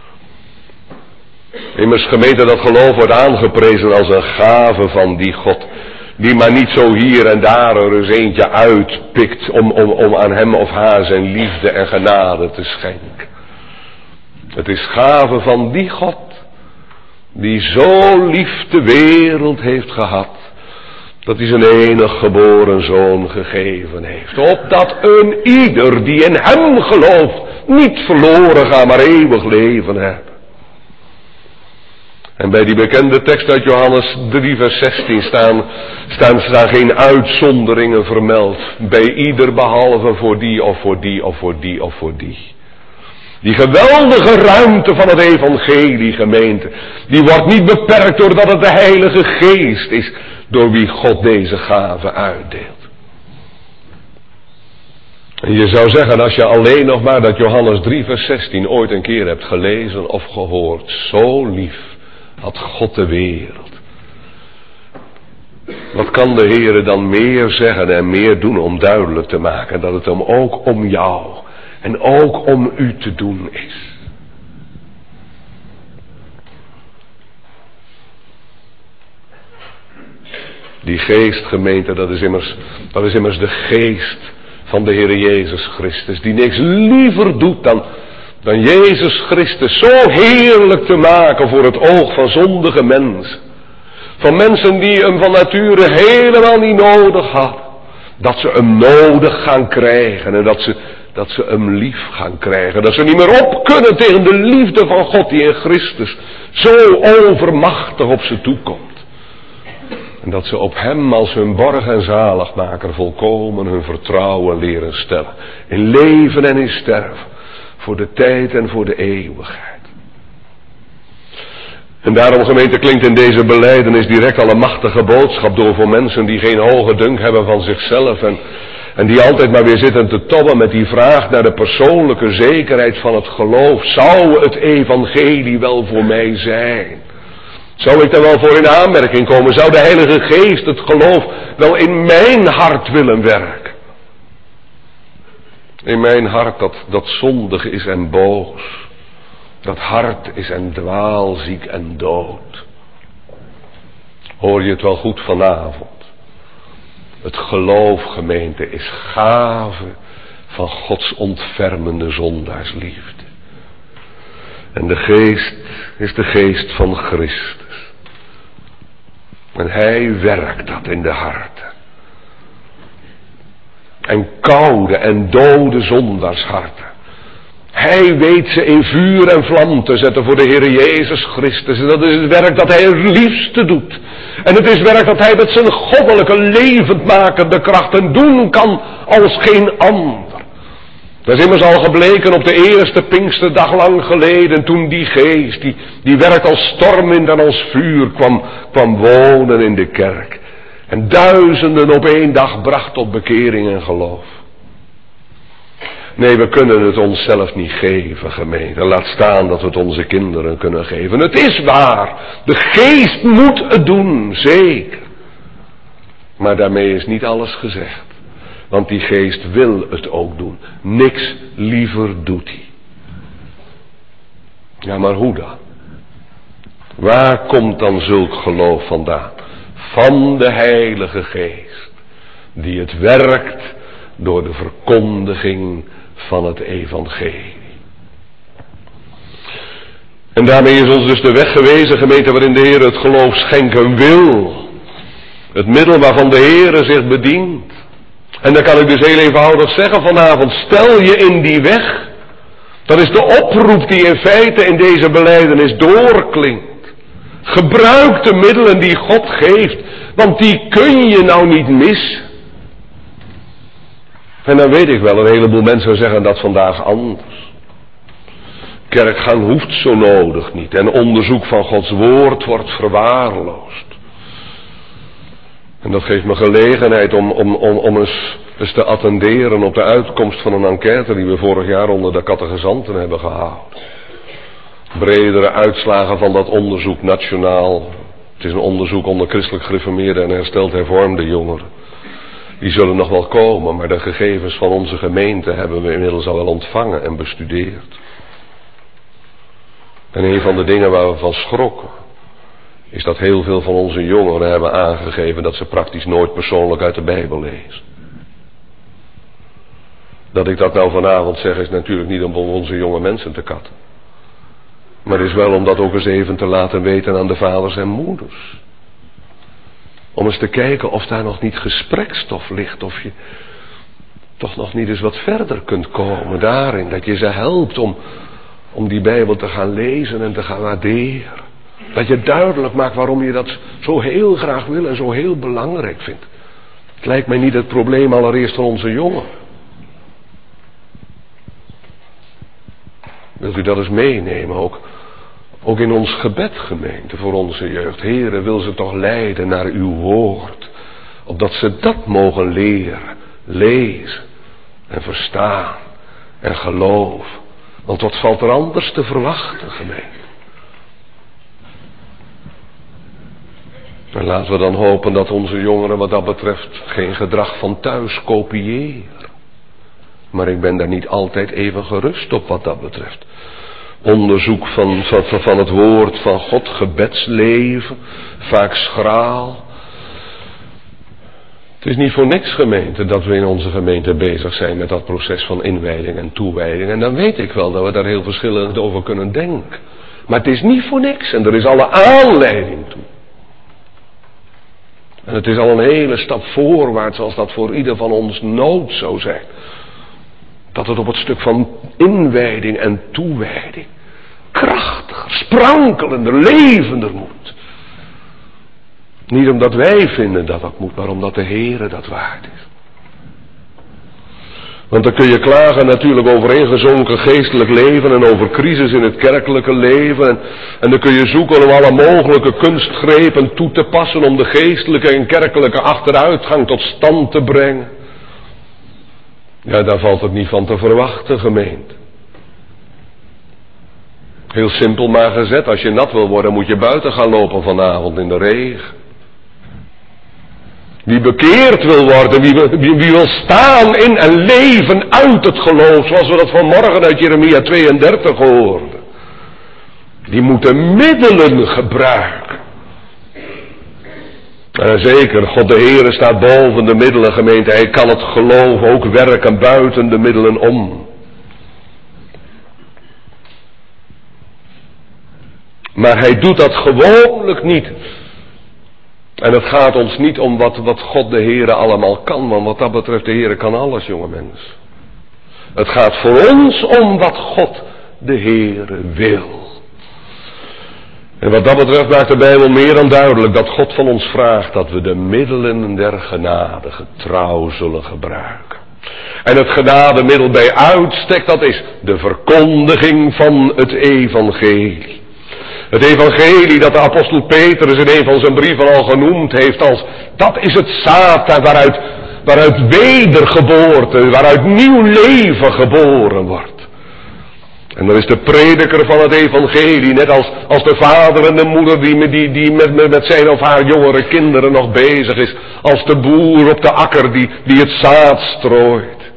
Immers, gemeente, dat geloof wordt aangeprezen als een gave van die God, die maar niet zo hier en daar er eens eentje uitpikt om aan hem of haar zijn liefde en genade te schenken. Het is gave van die God, die zo lief de wereld heeft gehad, dat hij zijn enig geboren zoon gegeven heeft. Opdat een ieder die in hem gelooft, niet verloren gaat, maar eeuwig leven hebben. En bij die bekende tekst uit Johannes 3 vers 16 staan geen uitzonderingen vermeld. Bij ieder behalve voor die of voor die of voor die of voor die. Die geweldige ruimte van het evangelie, gemeente, die wordt niet beperkt doordat het de Heilige Geest is door wie God deze gave uitdeelt. En je zou zeggen, als je alleen nog maar dat Johannes 3 vers 16 ooit een keer hebt gelezen of gehoord, zo lief had God de wereld. Wat kan de Heere dan meer zeggen en meer doen om duidelijk te maken dat het hem ook om jou en ook om u te doen is. Die geest, gemeente, dat is immers de geest van de Heere Jezus Christus, die niks liever doet dan Jezus Christus zo heerlijk te maken voor het oog van zondige mensen. Van mensen die hem van nature helemaal niet nodig hadden. Dat ze hem nodig gaan krijgen en dat ze hem lief gaan krijgen. Dat ze niet meer op kunnen tegen de liefde van God die in Christus zo overmachtig op ze toekomt. En dat ze op hem als hun borg en zaligmaker volkomen hun vertrouwen leren stellen. In leven en in sterven. Voor de tijd en voor de eeuwigheid. En daarom, gemeente, klinkt in deze belijdenis direct al een machtige boodschap door voor mensen die geen hoge dunk hebben van zichzelf. En die altijd maar weer zitten te tobben met die vraag naar de persoonlijke zekerheid van het geloof. Zou het evangelie wel voor mij zijn? Zou ik daar wel voor in aanmerking komen? Zou de Heilige Geest het geloof wel in mijn hart willen werken? In mijn hart dat zondig is en boos. Dat hart is en dwaalziek en dood. Hoor je het wel goed vanavond? Het geloof, gemeente, is gave van Gods ontfermende zondaarsliefde. En de geest is de geest van Christus. En hij werkt dat in de harten. En koude en dode zondaarsharten. Hij weet ze in vuur en vlam te zetten voor de Heer Jezus Christus. En dat is het werk dat hij het liefste doet. En het is werk dat hij met zijn goddelijke levendmakende krachten doen kan als geen ander. Dat is immers al gebleken op de eerste Pinksterdag lang geleden, toen die geest, die werkt als stormwind en als vuur, kwam wonen in de kerk. En duizenden op één dag bracht tot bekering en geloof. Nee, we kunnen het onszelf niet geven, gemeente. Laat staan dat we het onze kinderen kunnen geven. Het is waar, de geest moet het doen, zeker. Maar daarmee is niet alles gezegd. Want die geest wil het ook doen. Niks liever doet hij. Ja, maar hoe dan? Waar komt dan zulk geloof vandaan? Van de Heilige Geest. Die het werkt door de verkondiging van het evangelie. En daarmee is ons dus de weg gewezen, gemeente, waarin de Heer het geloof schenken wil. Het middel waarvan de Heer zich bedient. En dan kan ik dus heel eenvoudig zeggen vanavond, stel je in die weg. Dat is de oproep die in feite in deze belijdenis doorklinkt. Gebruik de middelen die God geeft, want die kun je nou niet missen. En dan weet ik wel, een heleboel mensen zeggen dat vandaag anders. Kerkgang hoeft zo nodig niet en onderzoek van Gods woord wordt verwaarloosd. En dat geeft me gelegenheid om eens te attenderen op de uitkomst van een enquête die we vorig jaar onder de catechizanten hebben gehouden. Bredere uitslagen van dat onderzoek nationaal. Het is een onderzoek onder christelijk gereformeerde en hersteld hervormde jongeren. Die zullen nog wel komen, maar de gegevens van onze gemeente hebben we inmiddels al wel ontvangen en bestudeerd. En een van de dingen waar we van schrokken, is dat heel veel van onze jongeren hebben aangegeven dat ze praktisch nooit persoonlijk uit de Bijbel lezen. Dat ik dat nou vanavond zeg is natuurlijk niet om onze jonge mensen te katten. Maar is wel om dat ook eens even te laten weten aan de vaders en moeders. Om eens te kijken of daar nog niet gesprekstof ligt. Of je toch nog niet eens wat verder kunt komen daarin. Dat je ze helpt om die Bijbel te gaan lezen en te gaan waarderen. Dat je duidelijk maakt waarom je dat zo heel graag wil en zo heel belangrijk vindt. Het lijkt mij niet het probleem allereerst van onze jongeren. Wilt u dat eens meenemen ook in ons gebed, gemeente, voor onze jeugd. Heere, wil ze toch leiden naar uw woord. Opdat ze dat mogen leren, lezen en verstaan en geloven. Want wat valt er anders te verwachten, gemeente? En laten we dan hopen dat onze jongeren wat dat betreft geen gedrag van thuis kopiëren. Maar ik ben daar niet altijd even gerust op wat dat betreft. Onderzoek van het woord van God, gebedsleven, vaak schraal. Het is niet voor niks, gemeente, dat we in onze gemeente bezig zijn met dat proces van inwijding en toewijding. En dan weet ik wel dat we daar heel verschillend over kunnen denken. Maar het is niet voor niks en er is alle aanleiding toe. En het is al een hele stap voorwaarts als dat voor ieder van ons nood zou zijn. Dat het op het stuk van inwijding en toewijding krachtiger, sprankelender, levender moet. Niet omdat wij vinden dat dat moet, maar omdat de Heere dat waard is. Want dan kun je klagen natuurlijk over ingezonken geestelijk leven en over crisis in het kerkelijke leven. En dan kun je zoeken om alle mogelijke kunstgrepen toe te passen om de geestelijke en kerkelijke achteruitgang tot stand te brengen. Ja, daar valt het niet van te verwachten, gemeente. Heel simpel maar gezet, als je nat wil worden moet je buiten gaan lopen vanavond in de regen. Wie bekeerd wil worden, wie wil staan in en leven uit het geloof, zoals we dat vanmorgen uit Jeremia 32 hoorden. Die moeten middelen gebruiken. En zeker, God de Heere staat boven de middelen, gemeente. Hij kan het geloof ook werken buiten de middelen om. Maar hij doet dat gewoonlijk niet. En het gaat ons niet om wat God de Heere allemaal kan, want wat dat betreft, de Heere kan alles, jonge mensen. Het gaat voor ons om wat God de Heere wil. En wat dat betreft maakt de Bijbel meer dan duidelijk dat God van ons vraagt dat we de middelen der genade getrouw zullen gebruiken. En het genademiddel bij uitstek, dat is de verkondiging van het evangelie. Het evangelie dat de apostel Petrus in een van zijn brieven al genoemd heeft als, dat is het zaad waaruit wedergeboorte, waaruit nieuw leven geboren wordt. En dan is de prediker van het evangelie, net als de vader en de moeder die met zijn of haar jongere kinderen nog bezig is, als de boer op de akker die het zaad strooit.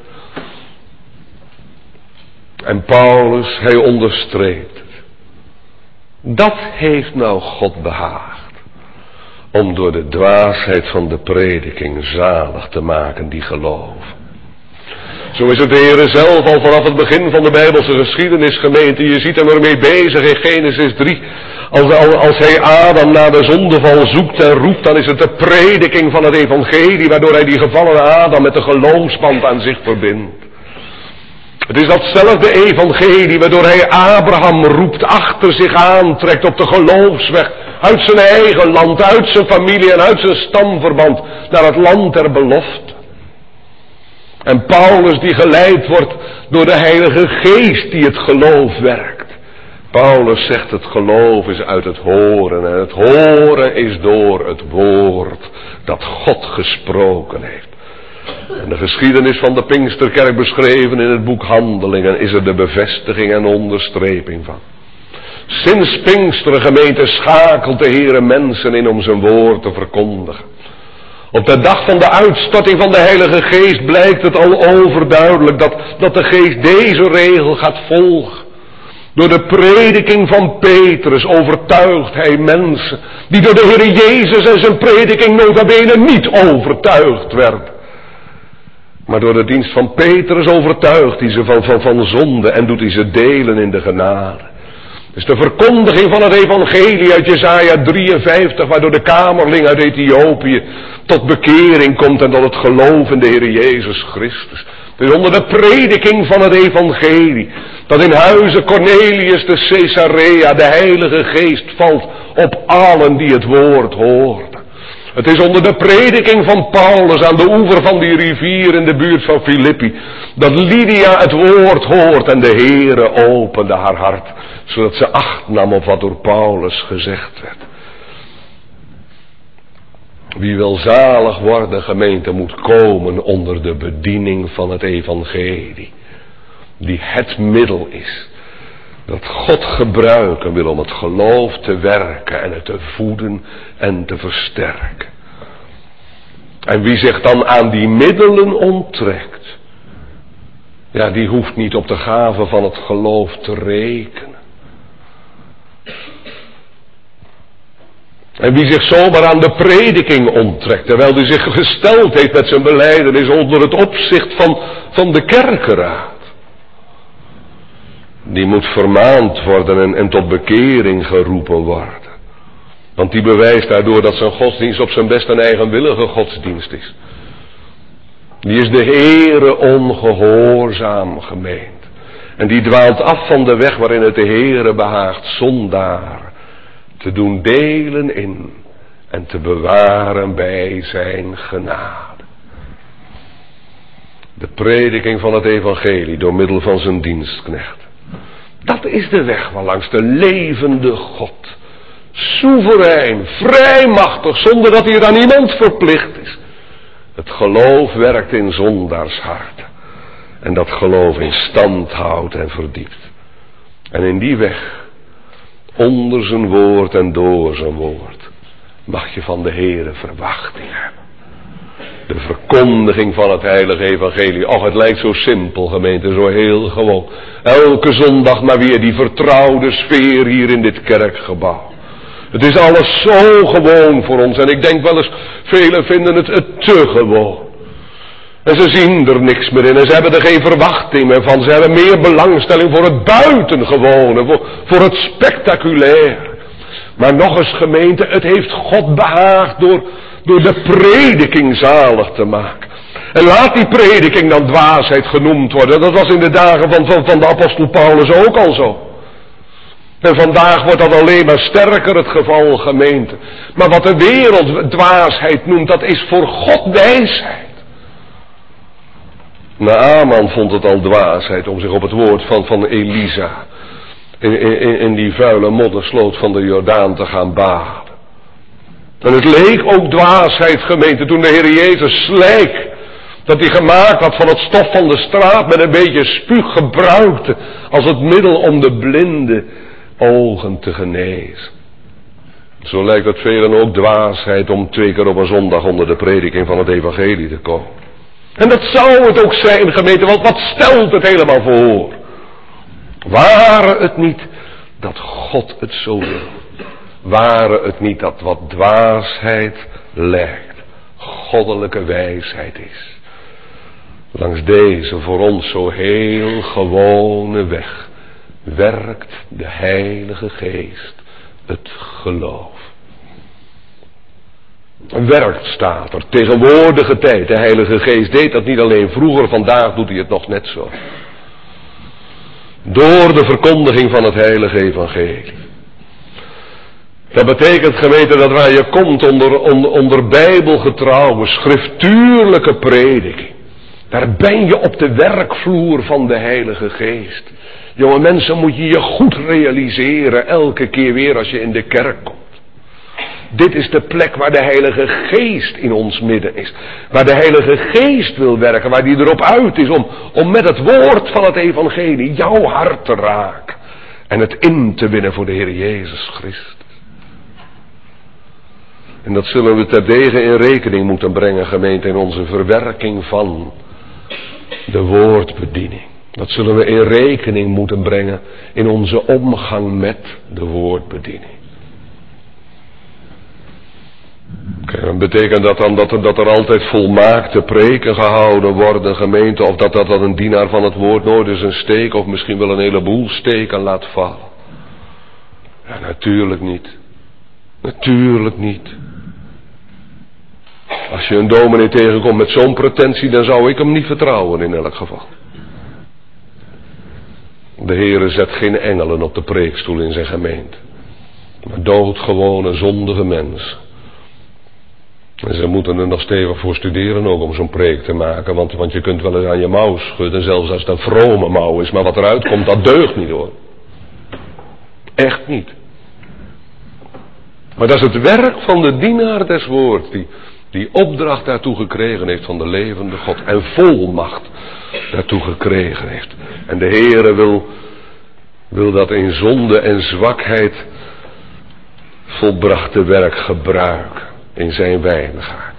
En Paulus, hij onderstreept het. Dat heeft nou God behaagd, om door de dwaasheid van de prediking zalig te maken die geloven. Zo is het de Heere zelf al vanaf het begin van de Bijbelse geschiedenis, gemeente. Je ziet hem ermee bezig in Genesis 3. Als hij Adam na de zondeval zoekt en roept, dan is het de prediking van het evangelie, waardoor hij die gevallen Adam met de geloofsband aan zich verbindt. Het is datzelfde evangelie waardoor hij Abraham roept, achter zich aantrekt op de geloofsweg, uit zijn eigen land, uit zijn familie en uit zijn stamverband, naar het land der belofte. En Paulus die geleid wordt door de Heilige Geest die het geloof werkt. Paulus zegt het geloof is uit het horen en het horen is door het woord dat God gesproken heeft. En de geschiedenis van de Pinksterkerk beschreven in het boek Handelingen is er de bevestiging en onderstreping van. Sinds Pinksteren, gemeente, schakelt de Heere mensen in om zijn woord te verkondigen. Op de dag van de uitstorting van de Heilige Geest blijkt het al overduidelijk dat de Geest deze regel gaat volgen. Door de prediking van Petrus overtuigt hij mensen die door de Heer Jezus en zijn prediking nota bene niet overtuigd werden. Maar door de dienst van Petrus overtuigt hij ze van zonde en doet hij ze delen in de genade. Dus de verkondiging van het evangelie uit Jesaja 53, waardoor de kamerling uit Ethiopië tot bekering komt en tot het geloof in de Heer Jezus Christus. Het is onder de prediking van het evangelie dat in huize Cornelius de Caesarea de Heilige Geest valt op allen die het woord hoorden. Het is onder de prediking van Paulus aan de oever van die rivier in de buurt van Filippi dat Lydia het woord hoort en de Heere opende haar hart, zodat ze acht nam op wat door Paulus gezegd werd. Wie wil zalig worden, gemeente, moet komen onder de bediening van het evangelie, die het middel is dat God gebruiken wil om het geloof te werken en het te voeden en te versterken. En wie zich dan aan die middelen onttrekt, ja, die hoeft niet op de gave van het geloof te rekenen. En wie zich zomaar aan de prediking onttrekt, terwijl hij zich gesteld heeft met zijn belijdenis onder het opzicht van de kerkeraad, die moet vermaand worden en tot bekering geroepen worden. Want die bewijst daardoor dat zijn godsdienst op zijn best een eigenwillige godsdienst is. Die is de Heere ongehoorzaam gemeend. En die dwaalt af van de weg waarin het de Heere behaagt zondaar te doen delen in en te bewaren bij zijn genade. De prediking van het evangelie door middel van zijn dienstknecht. Dat is de weg waarlangs de levende God, soeverein, vrijmachtig, zonder dat hij er aan iemand verplicht is, het geloof werkt in zondaars harten. En dat geloof in stand houdt en verdiept. En in die weg, onder zijn woord en door zijn woord, mag je van de Heere verwachting hebben. De verkondiging van het heilige evangelie. Och, het lijkt zo simpel, gemeente, zo heel gewoon. Elke zondag maar weer die vertrouwde sfeer hier in dit kerkgebouw. Het is alles zo gewoon voor ons. En ik denk wel eens, velen vinden het te gewoon. En ze zien er niks meer in. En ze hebben er geen verwachting meer van. Ze hebben meer belangstelling voor het buitengewone. Voor het spectaculaire. Maar nog eens, gemeente, het heeft God behaagd door de prediking zalig te maken. En laat die prediking dan dwaasheid genoemd worden. Dat was in de dagen van de apostel Paulus ook al zo. En vandaag wordt dat alleen maar sterker het geval, gemeente. Maar wat de wereld dwaasheid noemt, dat is voor God wijsheid. Naaman vond het al dwaasheid om zich op het woord van Elisa in die vuile moddersloot van de Jordaan te gaan baden. En het leek ook dwaasheid, gemeente, toen de Heer Jezus slijk, dat hij gemaakt had van het stof van de straat met een beetje spuug gebruikte als het middel om de blinde ogen te genezen. Zo lijkt het velen ook dwaasheid om 2 keer op een zondag onder de prediking van het evangelie te komen. En dat zou het ook zijn, gemeente, want wat stelt het helemaal voor? Ware het niet dat God het zo wil? Ware het niet dat wat dwaasheid lijkt, goddelijke wijsheid is? Langs deze voor ons zo heel gewone weg werkt de Heilige Geest het geloof. Werkt, staat er. Tegenwoordige tijd. De Heilige Geest deed dat niet alleen vroeger, vandaag doet hij het nog net zo. Door de verkondiging van het heilige evangelie. Dat betekent, gemeente, dat waar je komt onder bijbelgetrouwe, schriftuurlijke prediking. Daar ben je op de werkvloer van de Heilige Geest. Jonge mensen, moet je je goed realiseren elke keer weer als je in de kerk komt. Dit is de plek waar de Heilige Geest in ons midden is. Waar de Heilige Geest wil werken, waar die erop uit is om met het woord van het evangelie jouw hart te raken. En het in te winnen voor de Heer Jezus Christus. En dat zullen we terdege in rekening moeten brengen, gemeente, in onze verwerking van de woordbediening. Dat zullen we in rekening moeten brengen in onze omgang met de woordbediening. En betekent dat dan dat er altijd volmaakte preken gehouden worden, gemeente, of dat een dienaar van het woord nooit eens een steek of misschien wel een heleboel steken laat vallen? Ja, natuurlijk niet. Natuurlijk niet. Als je een dominee tegenkomt met zo'n pretentie, dan zou ik hem niet vertrouwen in elk geval. De Heere zet geen engelen op de preekstoel in zijn gemeente. Maar doodgewone, zondige mensen. En ze moeten er nog stevig voor studeren ook om zo'n preek te maken. Want je kunt wel eens aan je mouw schudden, zelfs als het een vrome mouw is. Maar wat eruit komt, dat deugt niet hoor. Echt niet. Maar dat is het werk van de dienaar des woords. Die opdracht daartoe gekregen heeft van de levende God. En volmacht daartoe gekregen heeft. En de Heere wil dat in zonde en zwakheid volbrachte werk gebruiken. In zijn wijngaard.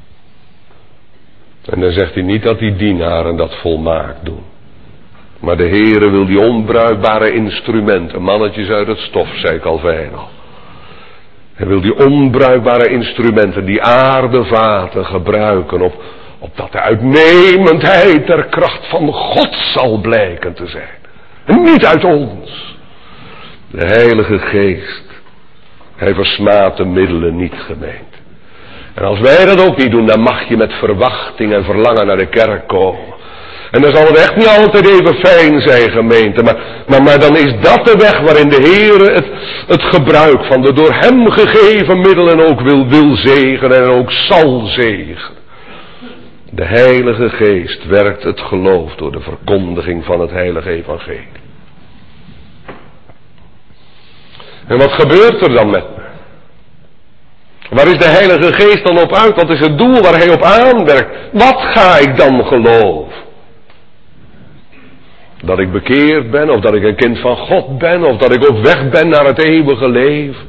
En dan zegt hij niet dat die dienaren dat volmaakt doen. Maar de Heere wil die onbruikbare instrumenten, mannetjes uit het stof, zei Calvijn al. Hij wil die onbruikbare instrumenten, die aardevaten gebruiken, opdat de uitnemendheid der kracht van God zal blijken te zijn. En niet uit ons. De Heilige Geest, hij versmaadt de middelen niet, gemeente. En als wij dat ook niet doen, dan mag je met verwachting en verlangen naar de kerk komen. En dan zal het echt niet altijd even fijn zijn, gemeente. Maar dan is dat de weg waarin de Heere het gebruik van de door hem gegeven middelen ook wil zegenen en ook zal zegenen. De Heilige Geest werkt het geloof door de verkondiging van het heilige evangelie. En wat gebeurt er dan met me? Waar is de Heilige Geest dan op uit? Wat is het doel waar hij op aanwerkt? Wat ga ik dan geloven? Dat ik bekeerd ben, of dat ik een kind van God ben, of dat ik op weg ben naar het eeuwige leven?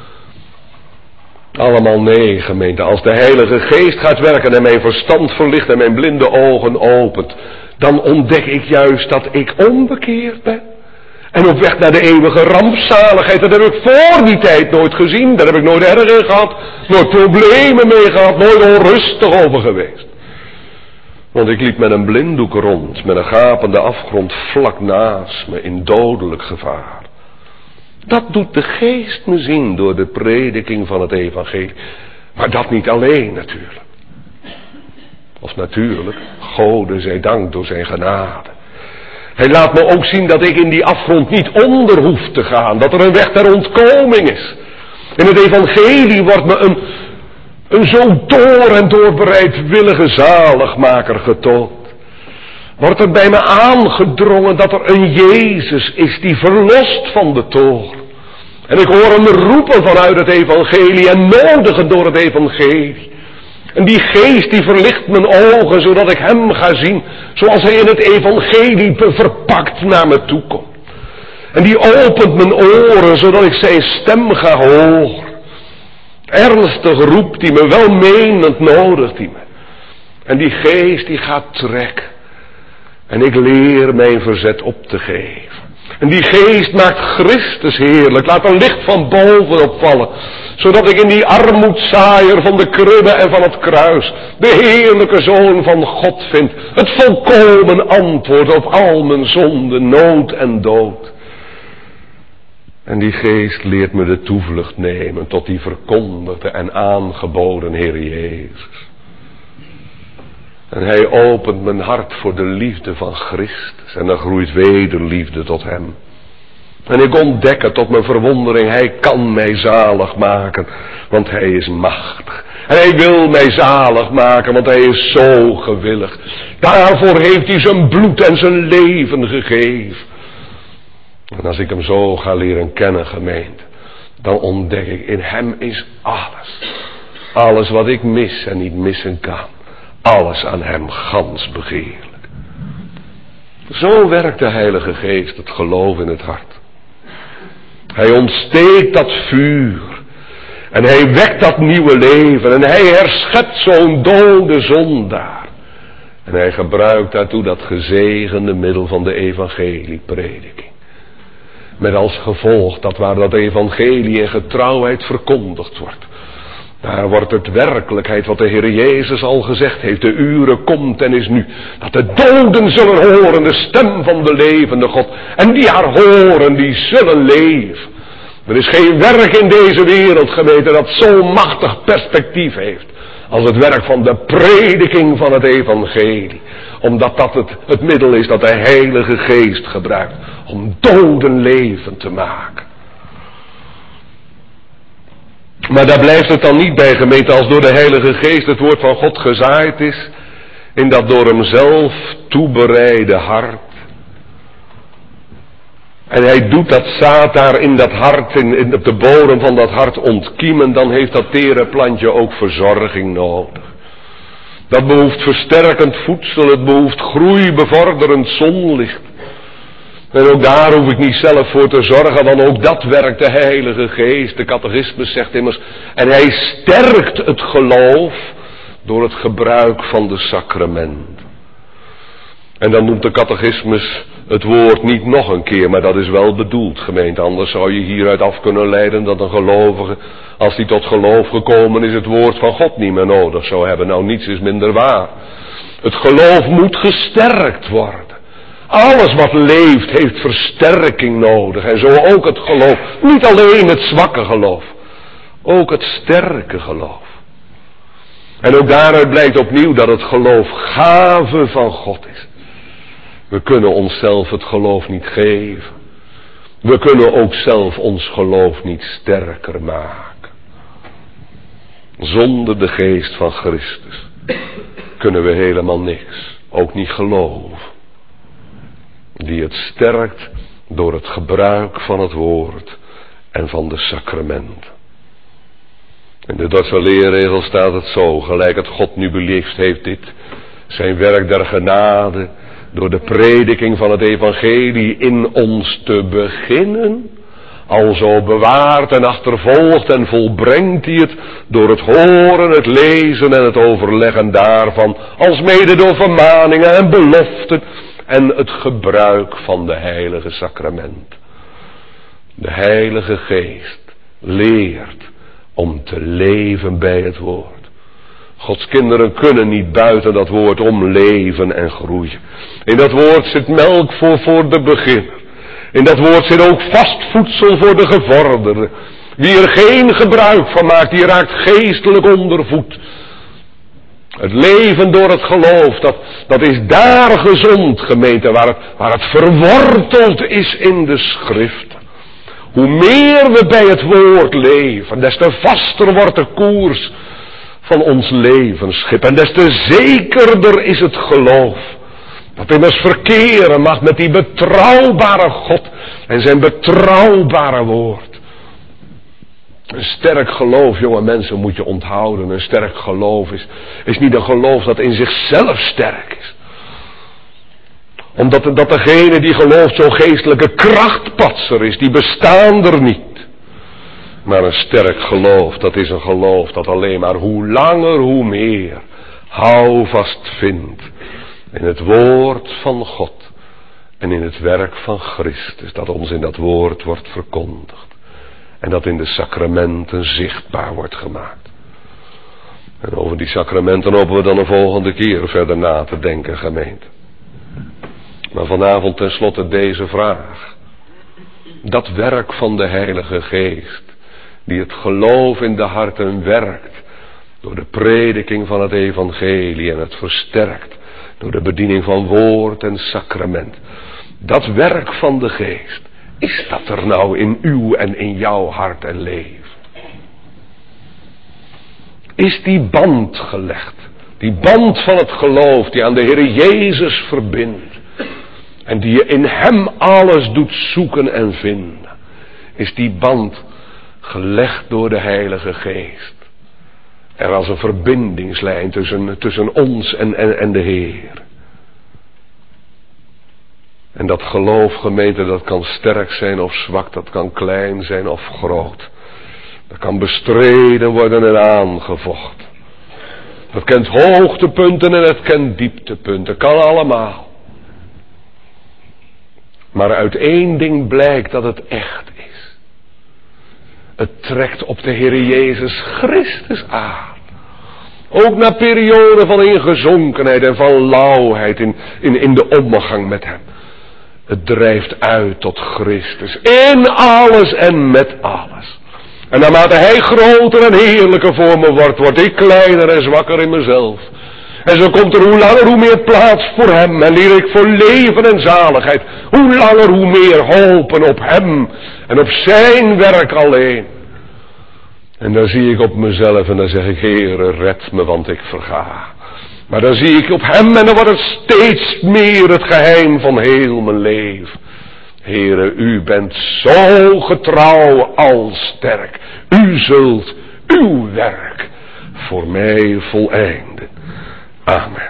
Allemaal nee, gemeente. Als de Heilige Geest gaat werken en mijn verstand verlicht en mijn blinde ogen opent, dan ontdek ik juist dat ik onbekeerd ben. En op weg naar de eeuwige rampzaligheid. Dat heb ik voor die tijd nooit gezien. Daar heb ik nooit erger gehad. Nooit problemen mee gehad. Nooit onrustig over geweest. Want ik liep met een blinddoek rond. Met een gapende afgrond vlak naast me. In dodelijk gevaar. Dat doet de Geest me zien door de prediking van het evangelie. Maar dat niet alleen natuurlijk. Of natuurlijk. Gode zij dank door zijn genade. Hij laat me ook zien dat ik in die afgrond niet onder hoef te gaan. Dat er een weg ter ontkoming is. In het evangelie wordt me een zo door en door bereidwillige zaligmaker getoond. Wordt er bij me aangedrongen dat er een Jezus is die verlost van de toorn. En ik hoor hem roepen vanuit het evangelie en nodigen door het evangelie. En die Geest die verlicht mijn ogen zodat ik hem ga zien zoals hij in het evangelie verpakt naar me toe komt. En die opent mijn oren zodat ik zijn stem ga horen. Ernstig roept hij me, welmenend nodigt hij me. En die Geest die gaat trekken. En ik leer mijn verzet op te geven. En die Geest maakt Christus heerlijk. Laat een licht van boven opvallen. Zodat ik in die armoedzaaier van de kribbe en van het kruis de heerlijke Zoon van God vind. Het volkomen antwoord op al mijn zonden, nood en dood. En die Geest leert me de toevlucht nemen tot die verkondigde en aangeboden Heer Jezus. En hij opent mijn hart voor de liefde van Christus. En dan groeit wederliefde tot hem. En ik ontdek het tot mijn verwondering. Hij kan mij zalig maken. Want hij is machtig. En hij wil mij zalig maken. Want hij is zo gewillig. Daarvoor heeft hij zijn bloed en zijn leven gegeven. En als ik hem zo ga leren kennen, gemeente. Dan ontdek ik, in hem is alles. Alles wat ik mis en niet missen kan. Alles aan hem gans begeerlijk. Zo werkt de Heilige Geest het geloof in het hart. Hij ontsteekt dat vuur. En hij wekt dat nieuwe leven. En hij herschept zo'n dode zondaar. En hij gebruikt daartoe dat gezegende middel van de evangelieprediking. Met als gevolg dat waar dat evangelie in getrouwheid verkondigd wordt. Daar wordt het werkelijkheid wat de Heer Jezus al gezegd heeft. De uren komt en is nu. Dat de doden zullen horen de stem van de levende God. En die haar horen, die zullen leven. Er is geen werk in deze wereld, gemeente, dat zo'n machtig perspectief heeft. Als het werk van de prediking van het evangelie. Omdat dat het middel is dat de Heilige Geest gebruikt. Om doden levend te maken. Maar daar blijft het dan niet bij, gemeente, als door de Heilige Geest het woord van God gezaaid is. In dat door hem zelf toebereide hart. En hij doet dat zaad daar in dat hart, op de bodem van dat hart ontkiemen. Dan heeft dat tere plantje ook verzorging nodig. Dat behoeft versterkend voedsel, het behoeft groeibevorderend zonlicht. En ook daar hoef ik niet zelf voor te zorgen, want ook dat werkt de Heilige Geest. De catechismus zegt immers, en hij sterkt het geloof door het gebruik van de sacramenten. En dan noemt de catechismus het woord niet nog een keer, maar dat is wel bedoeld, gemeente. Anders zou je hieruit af kunnen leiden dat een gelovige, als die tot geloof gekomen is, het woord van God niet meer nodig zou hebben. Nou, niets is minder waar. Het geloof moet gesterkt worden. Alles wat leeft heeft versterking nodig. En zo ook het geloof. Niet alleen het zwakke geloof. Ook het sterke geloof. En ook daaruit blijkt opnieuw dat het geloof gave van God is. We kunnen onszelf het geloof niet geven. We kunnen ook zelf ons geloof niet sterker maken. Zonder de geest van Christus kunnen we helemaal niks. Ook niet geloven. Die het sterkt door het gebruik van het woord en van de sacramenten. In de Dordtse leerregel staat het zo, gelijk het God nu belieft heeft dit, zijn werk der genade, door de prediking van het evangelie in ons te beginnen, alzo bewaart en achtervolgt en volbrengt hij het door het horen, het lezen en het overleggen daarvan, alsmede door vermaningen en beloften en het gebruik van de heilige sacramenten. De Heilige Geest leert om te leven bij het woord. Gods kinderen kunnen niet buiten dat woord om leven en groeien. In dat woord zit melk voor de beginner. In dat woord zit ook vast voedsel voor de gevorderde. Wie er geen gebruik van maakt, die raakt geestelijk ondervoed. Het leven door het geloof, dat is daar gezond, gemeente, waar het verworteld is in de schrift. Hoe meer we bij het woord leven, des te vaster wordt de koers van ons levensschip. En des te zekerder is het geloof. Dat immers verkeren mag met die betrouwbare God en zijn betrouwbare woord. Een sterk geloof, jonge mensen, moet je onthouden. Een sterk geloof is niet een geloof dat in zichzelf sterk is. Omdat degene die gelooft zo'n geestelijke krachtpatser is, die bestaan er niet. Maar een sterk geloof, dat is een geloof dat alleen maar hoe langer hoe meer houvast vindt in het woord van God en in het werk van Christus, dat ons in dat woord wordt verkondigd en dat in de sacramenten zichtbaar wordt gemaakt. En over die sacramenten hopen we dan een volgende keer verder na te denken, gemeente. Maar vanavond tenslotte deze vraag. Dat werk van de Heilige Geest, die het geloof in de harten werkt, door de prediking van het evangelie en het versterkt, door de bediening van woord en sacrament. Dat werk van de Geest, is dat er nou in uw en in jouw hart en leven? Is die band gelegd, die band van het geloof die aan de Heer Jezus verbindt en die je in hem alles doet zoeken en vinden, is die band gelegd door de Heilige Geest er als een verbindingslijn tussen ons en de Heer. En dat geloof, gemeente, dat kan sterk zijn of zwak, dat kan klein zijn of groot. Dat kan bestreden worden en aangevochten. Dat kent hoogtepunten en het kent dieptepunten, kan allemaal. Maar uit één ding blijkt dat het echt is. Het trekt op de Heer Jezus Christus aan. Ook na perioden van ingezonkenheid en van lauwheid in de omgang met hem. Het drijft uit tot Christus. In alles en met alles. En naarmate hij groter en heerlijker voor me wordt, word ik kleiner en zwakker in mezelf. En zo komt er hoe langer hoe meer plaats voor hem. En leer ik voor leven en zaligheid. Hoe langer hoe meer hopen op hem. En op zijn werk alleen. En dan zie ik op mezelf en dan zeg ik, Heere, red me, want ik verga. Maar dan zie ik op hem en dan wordt het steeds meer het geheim van heel mijn leven. Heere, u bent zo getrouw als sterk. U zult uw werk voor mij voleinden. Amen.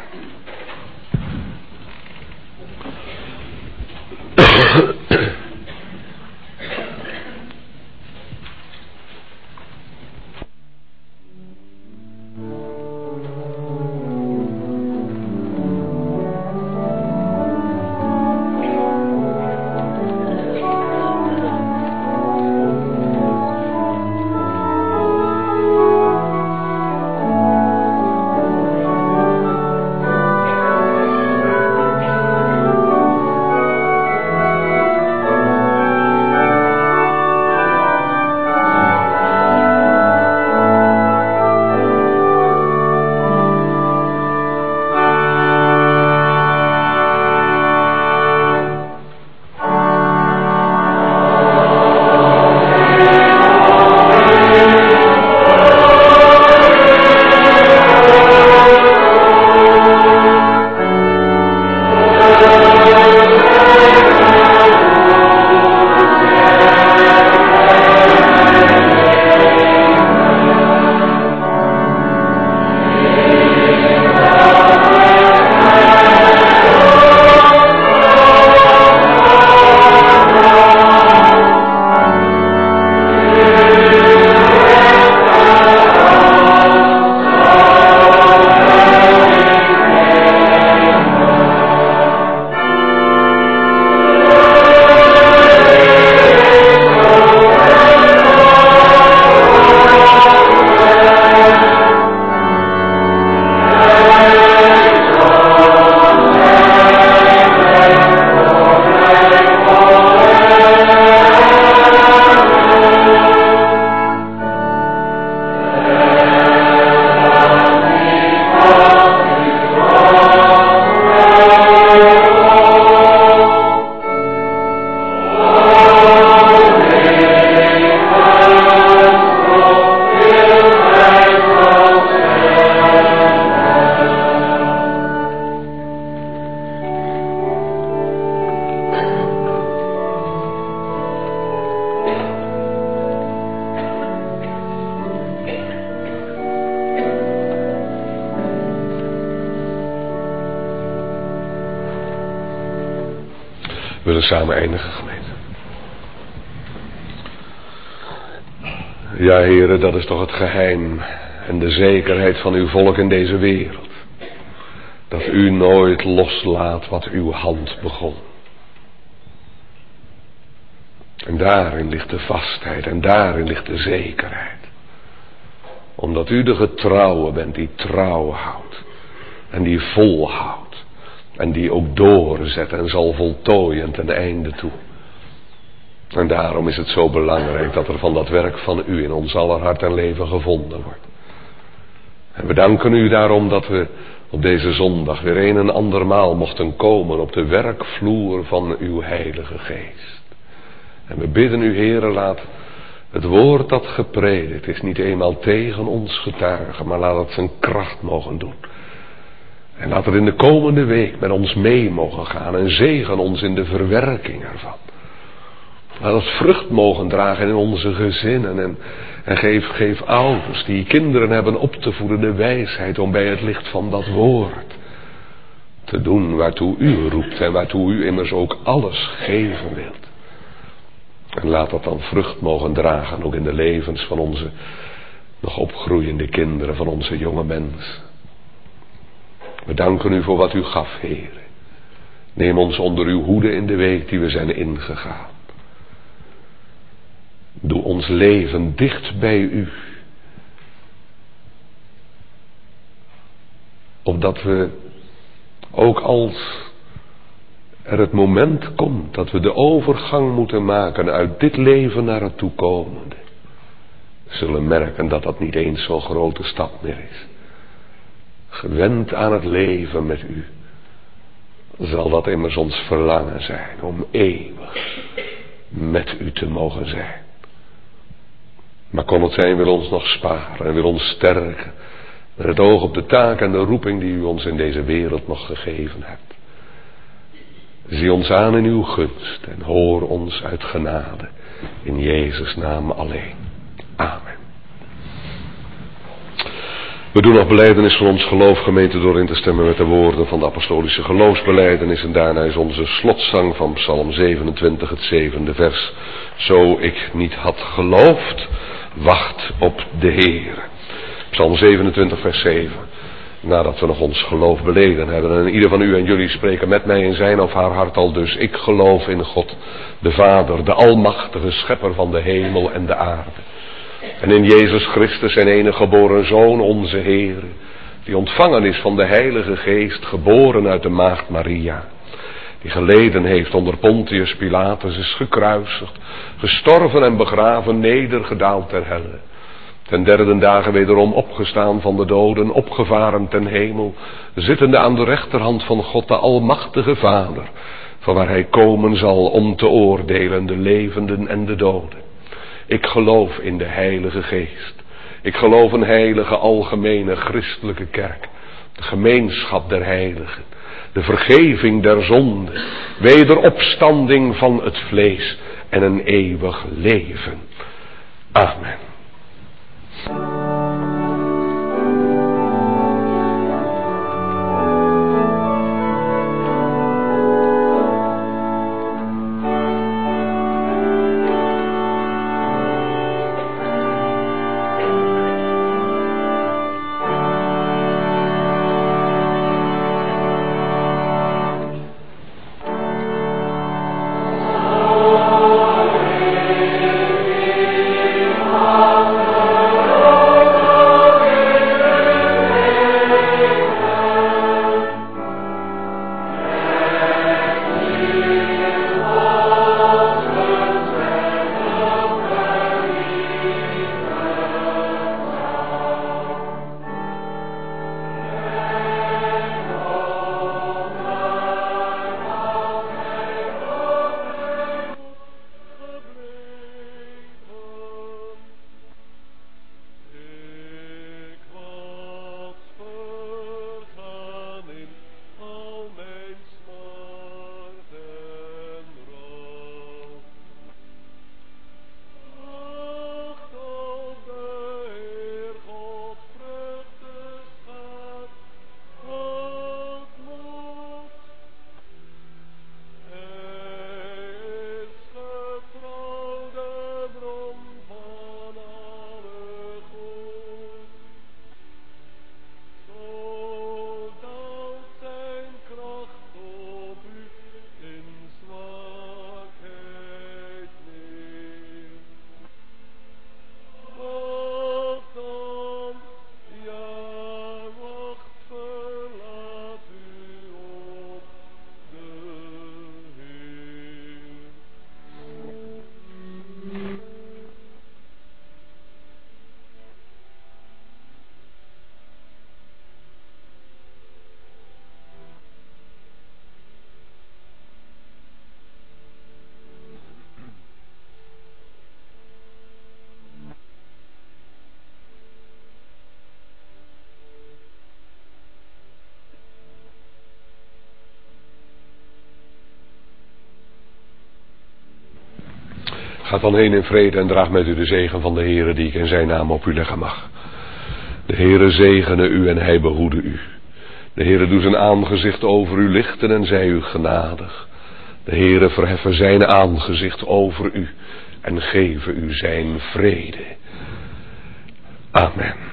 We willen samen eindigen, gemeente. Ja, heren, dat is toch het geheim en de zekerheid van uw volk in deze wereld. Dat u nooit loslaat wat uw hand begon. En daarin ligt de vastheid en daarin ligt de zekerheid. Omdat u de getrouwe bent die trouw houdt. En die volhoudt. En die ook doorzet en zal voltooien ten einde toe. En daarom is het zo belangrijk dat er van dat werk van u in ons aller hart en leven gevonden wordt. En we danken u daarom dat we op deze zondag weer een en andermaal mochten komen op de werkvloer van uw Heilige Geest. En we bidden u, Heere, laat het woord dat gepredikt is niet eenmaal tegen ons getuigen, maar laat het zijn kracht mogen doen. En laat het in de komende week met ons mee mogen gaan en zegen ons in de verwerking ervan. Laat het vrucht mogen dragen in onze gezinnen en geef ouders die kinderen hebben op te voeden de wijsheid om bij het licht van dat woord te doen waartoe u roept en waartoe u immers ook alles geven wilt. En laat dat dan vrucht mogen dragen ook in de levens van onze nog opgroeiende kinderen, van onze jonge mensen. We danken u voor wat u gaf, Heer. Neem ons onder uw hoede in de week die we zijn ingegaan. Doe ons leven dicht bij u. Opdat we ook als er het moment komt dat we de overgang moeten maken uit dit leven naar het toekomende. zullen merken dat dat niet eens zo'n grote stap meer is. Gewend aan het leven met u, zal dat immers ons verlangen zijn om eeuwig met u te mogen zijn. Maar kon het zijn, wil ons nog sparen en wil ons sterken met het oog op de taak en de roeping die u ons in deze wereld nog gegeven hebt. Zie ons aan in uw gunst en hoor ons uit genade. In Jezus' naam alleen. Amen. We doen nog belijdenis van ons geloof, gemeente, door in te stemmen met de woorden van de apostolische geloofsbelijdenis. En daarna is onze slotzang van Psalm 27, het 7e vers. Zo ik niet had geloofd, wacht op de Heer. Psalm 27, vers 7. Nadat we nog ons geloof beleden hebben. En ieder van u en jullie spreken met mij in zijn of haar hart al dus. Ik geloof in God, de Vader, de almachtige schepper van de hemel en de aarde. En in Jezus Christus, zijn enige geboren Zoon, onze Heer, die ontvangen is van de Heilige Geest, geboren uit de maagd Maria. Die geleden heeft onder Pontius Pilatus, is gekruisigd, gestorven en begraven, nedergedaald ter helle. Ten derde dagen wederom opgestaan van de doden, opgevaren ten hemel, zittende aan de rechterhand van God, de almachtige Vader, van waar hij komen zal om te oordelen de levenden en de doden. Ik geloof in de Heilige Geest. Ik geloof een heilige, algemene, christelijke kerk. De gemeenschap der heiligen. De vergeving der zonden. Wederopstanding van het vlees. En een eeuwig leven. Amen. Gaat dan heen in vrede en draag met u de zegen van de Heere die ik in zijn naam op u leggen mag. De Heere zegene u en hij behoede u. De Heere doet zijn aangezicht over u lichten en zij u genadig. De Heere verheffen zijn aangezicht over u en geven u zijn vrede. Amen.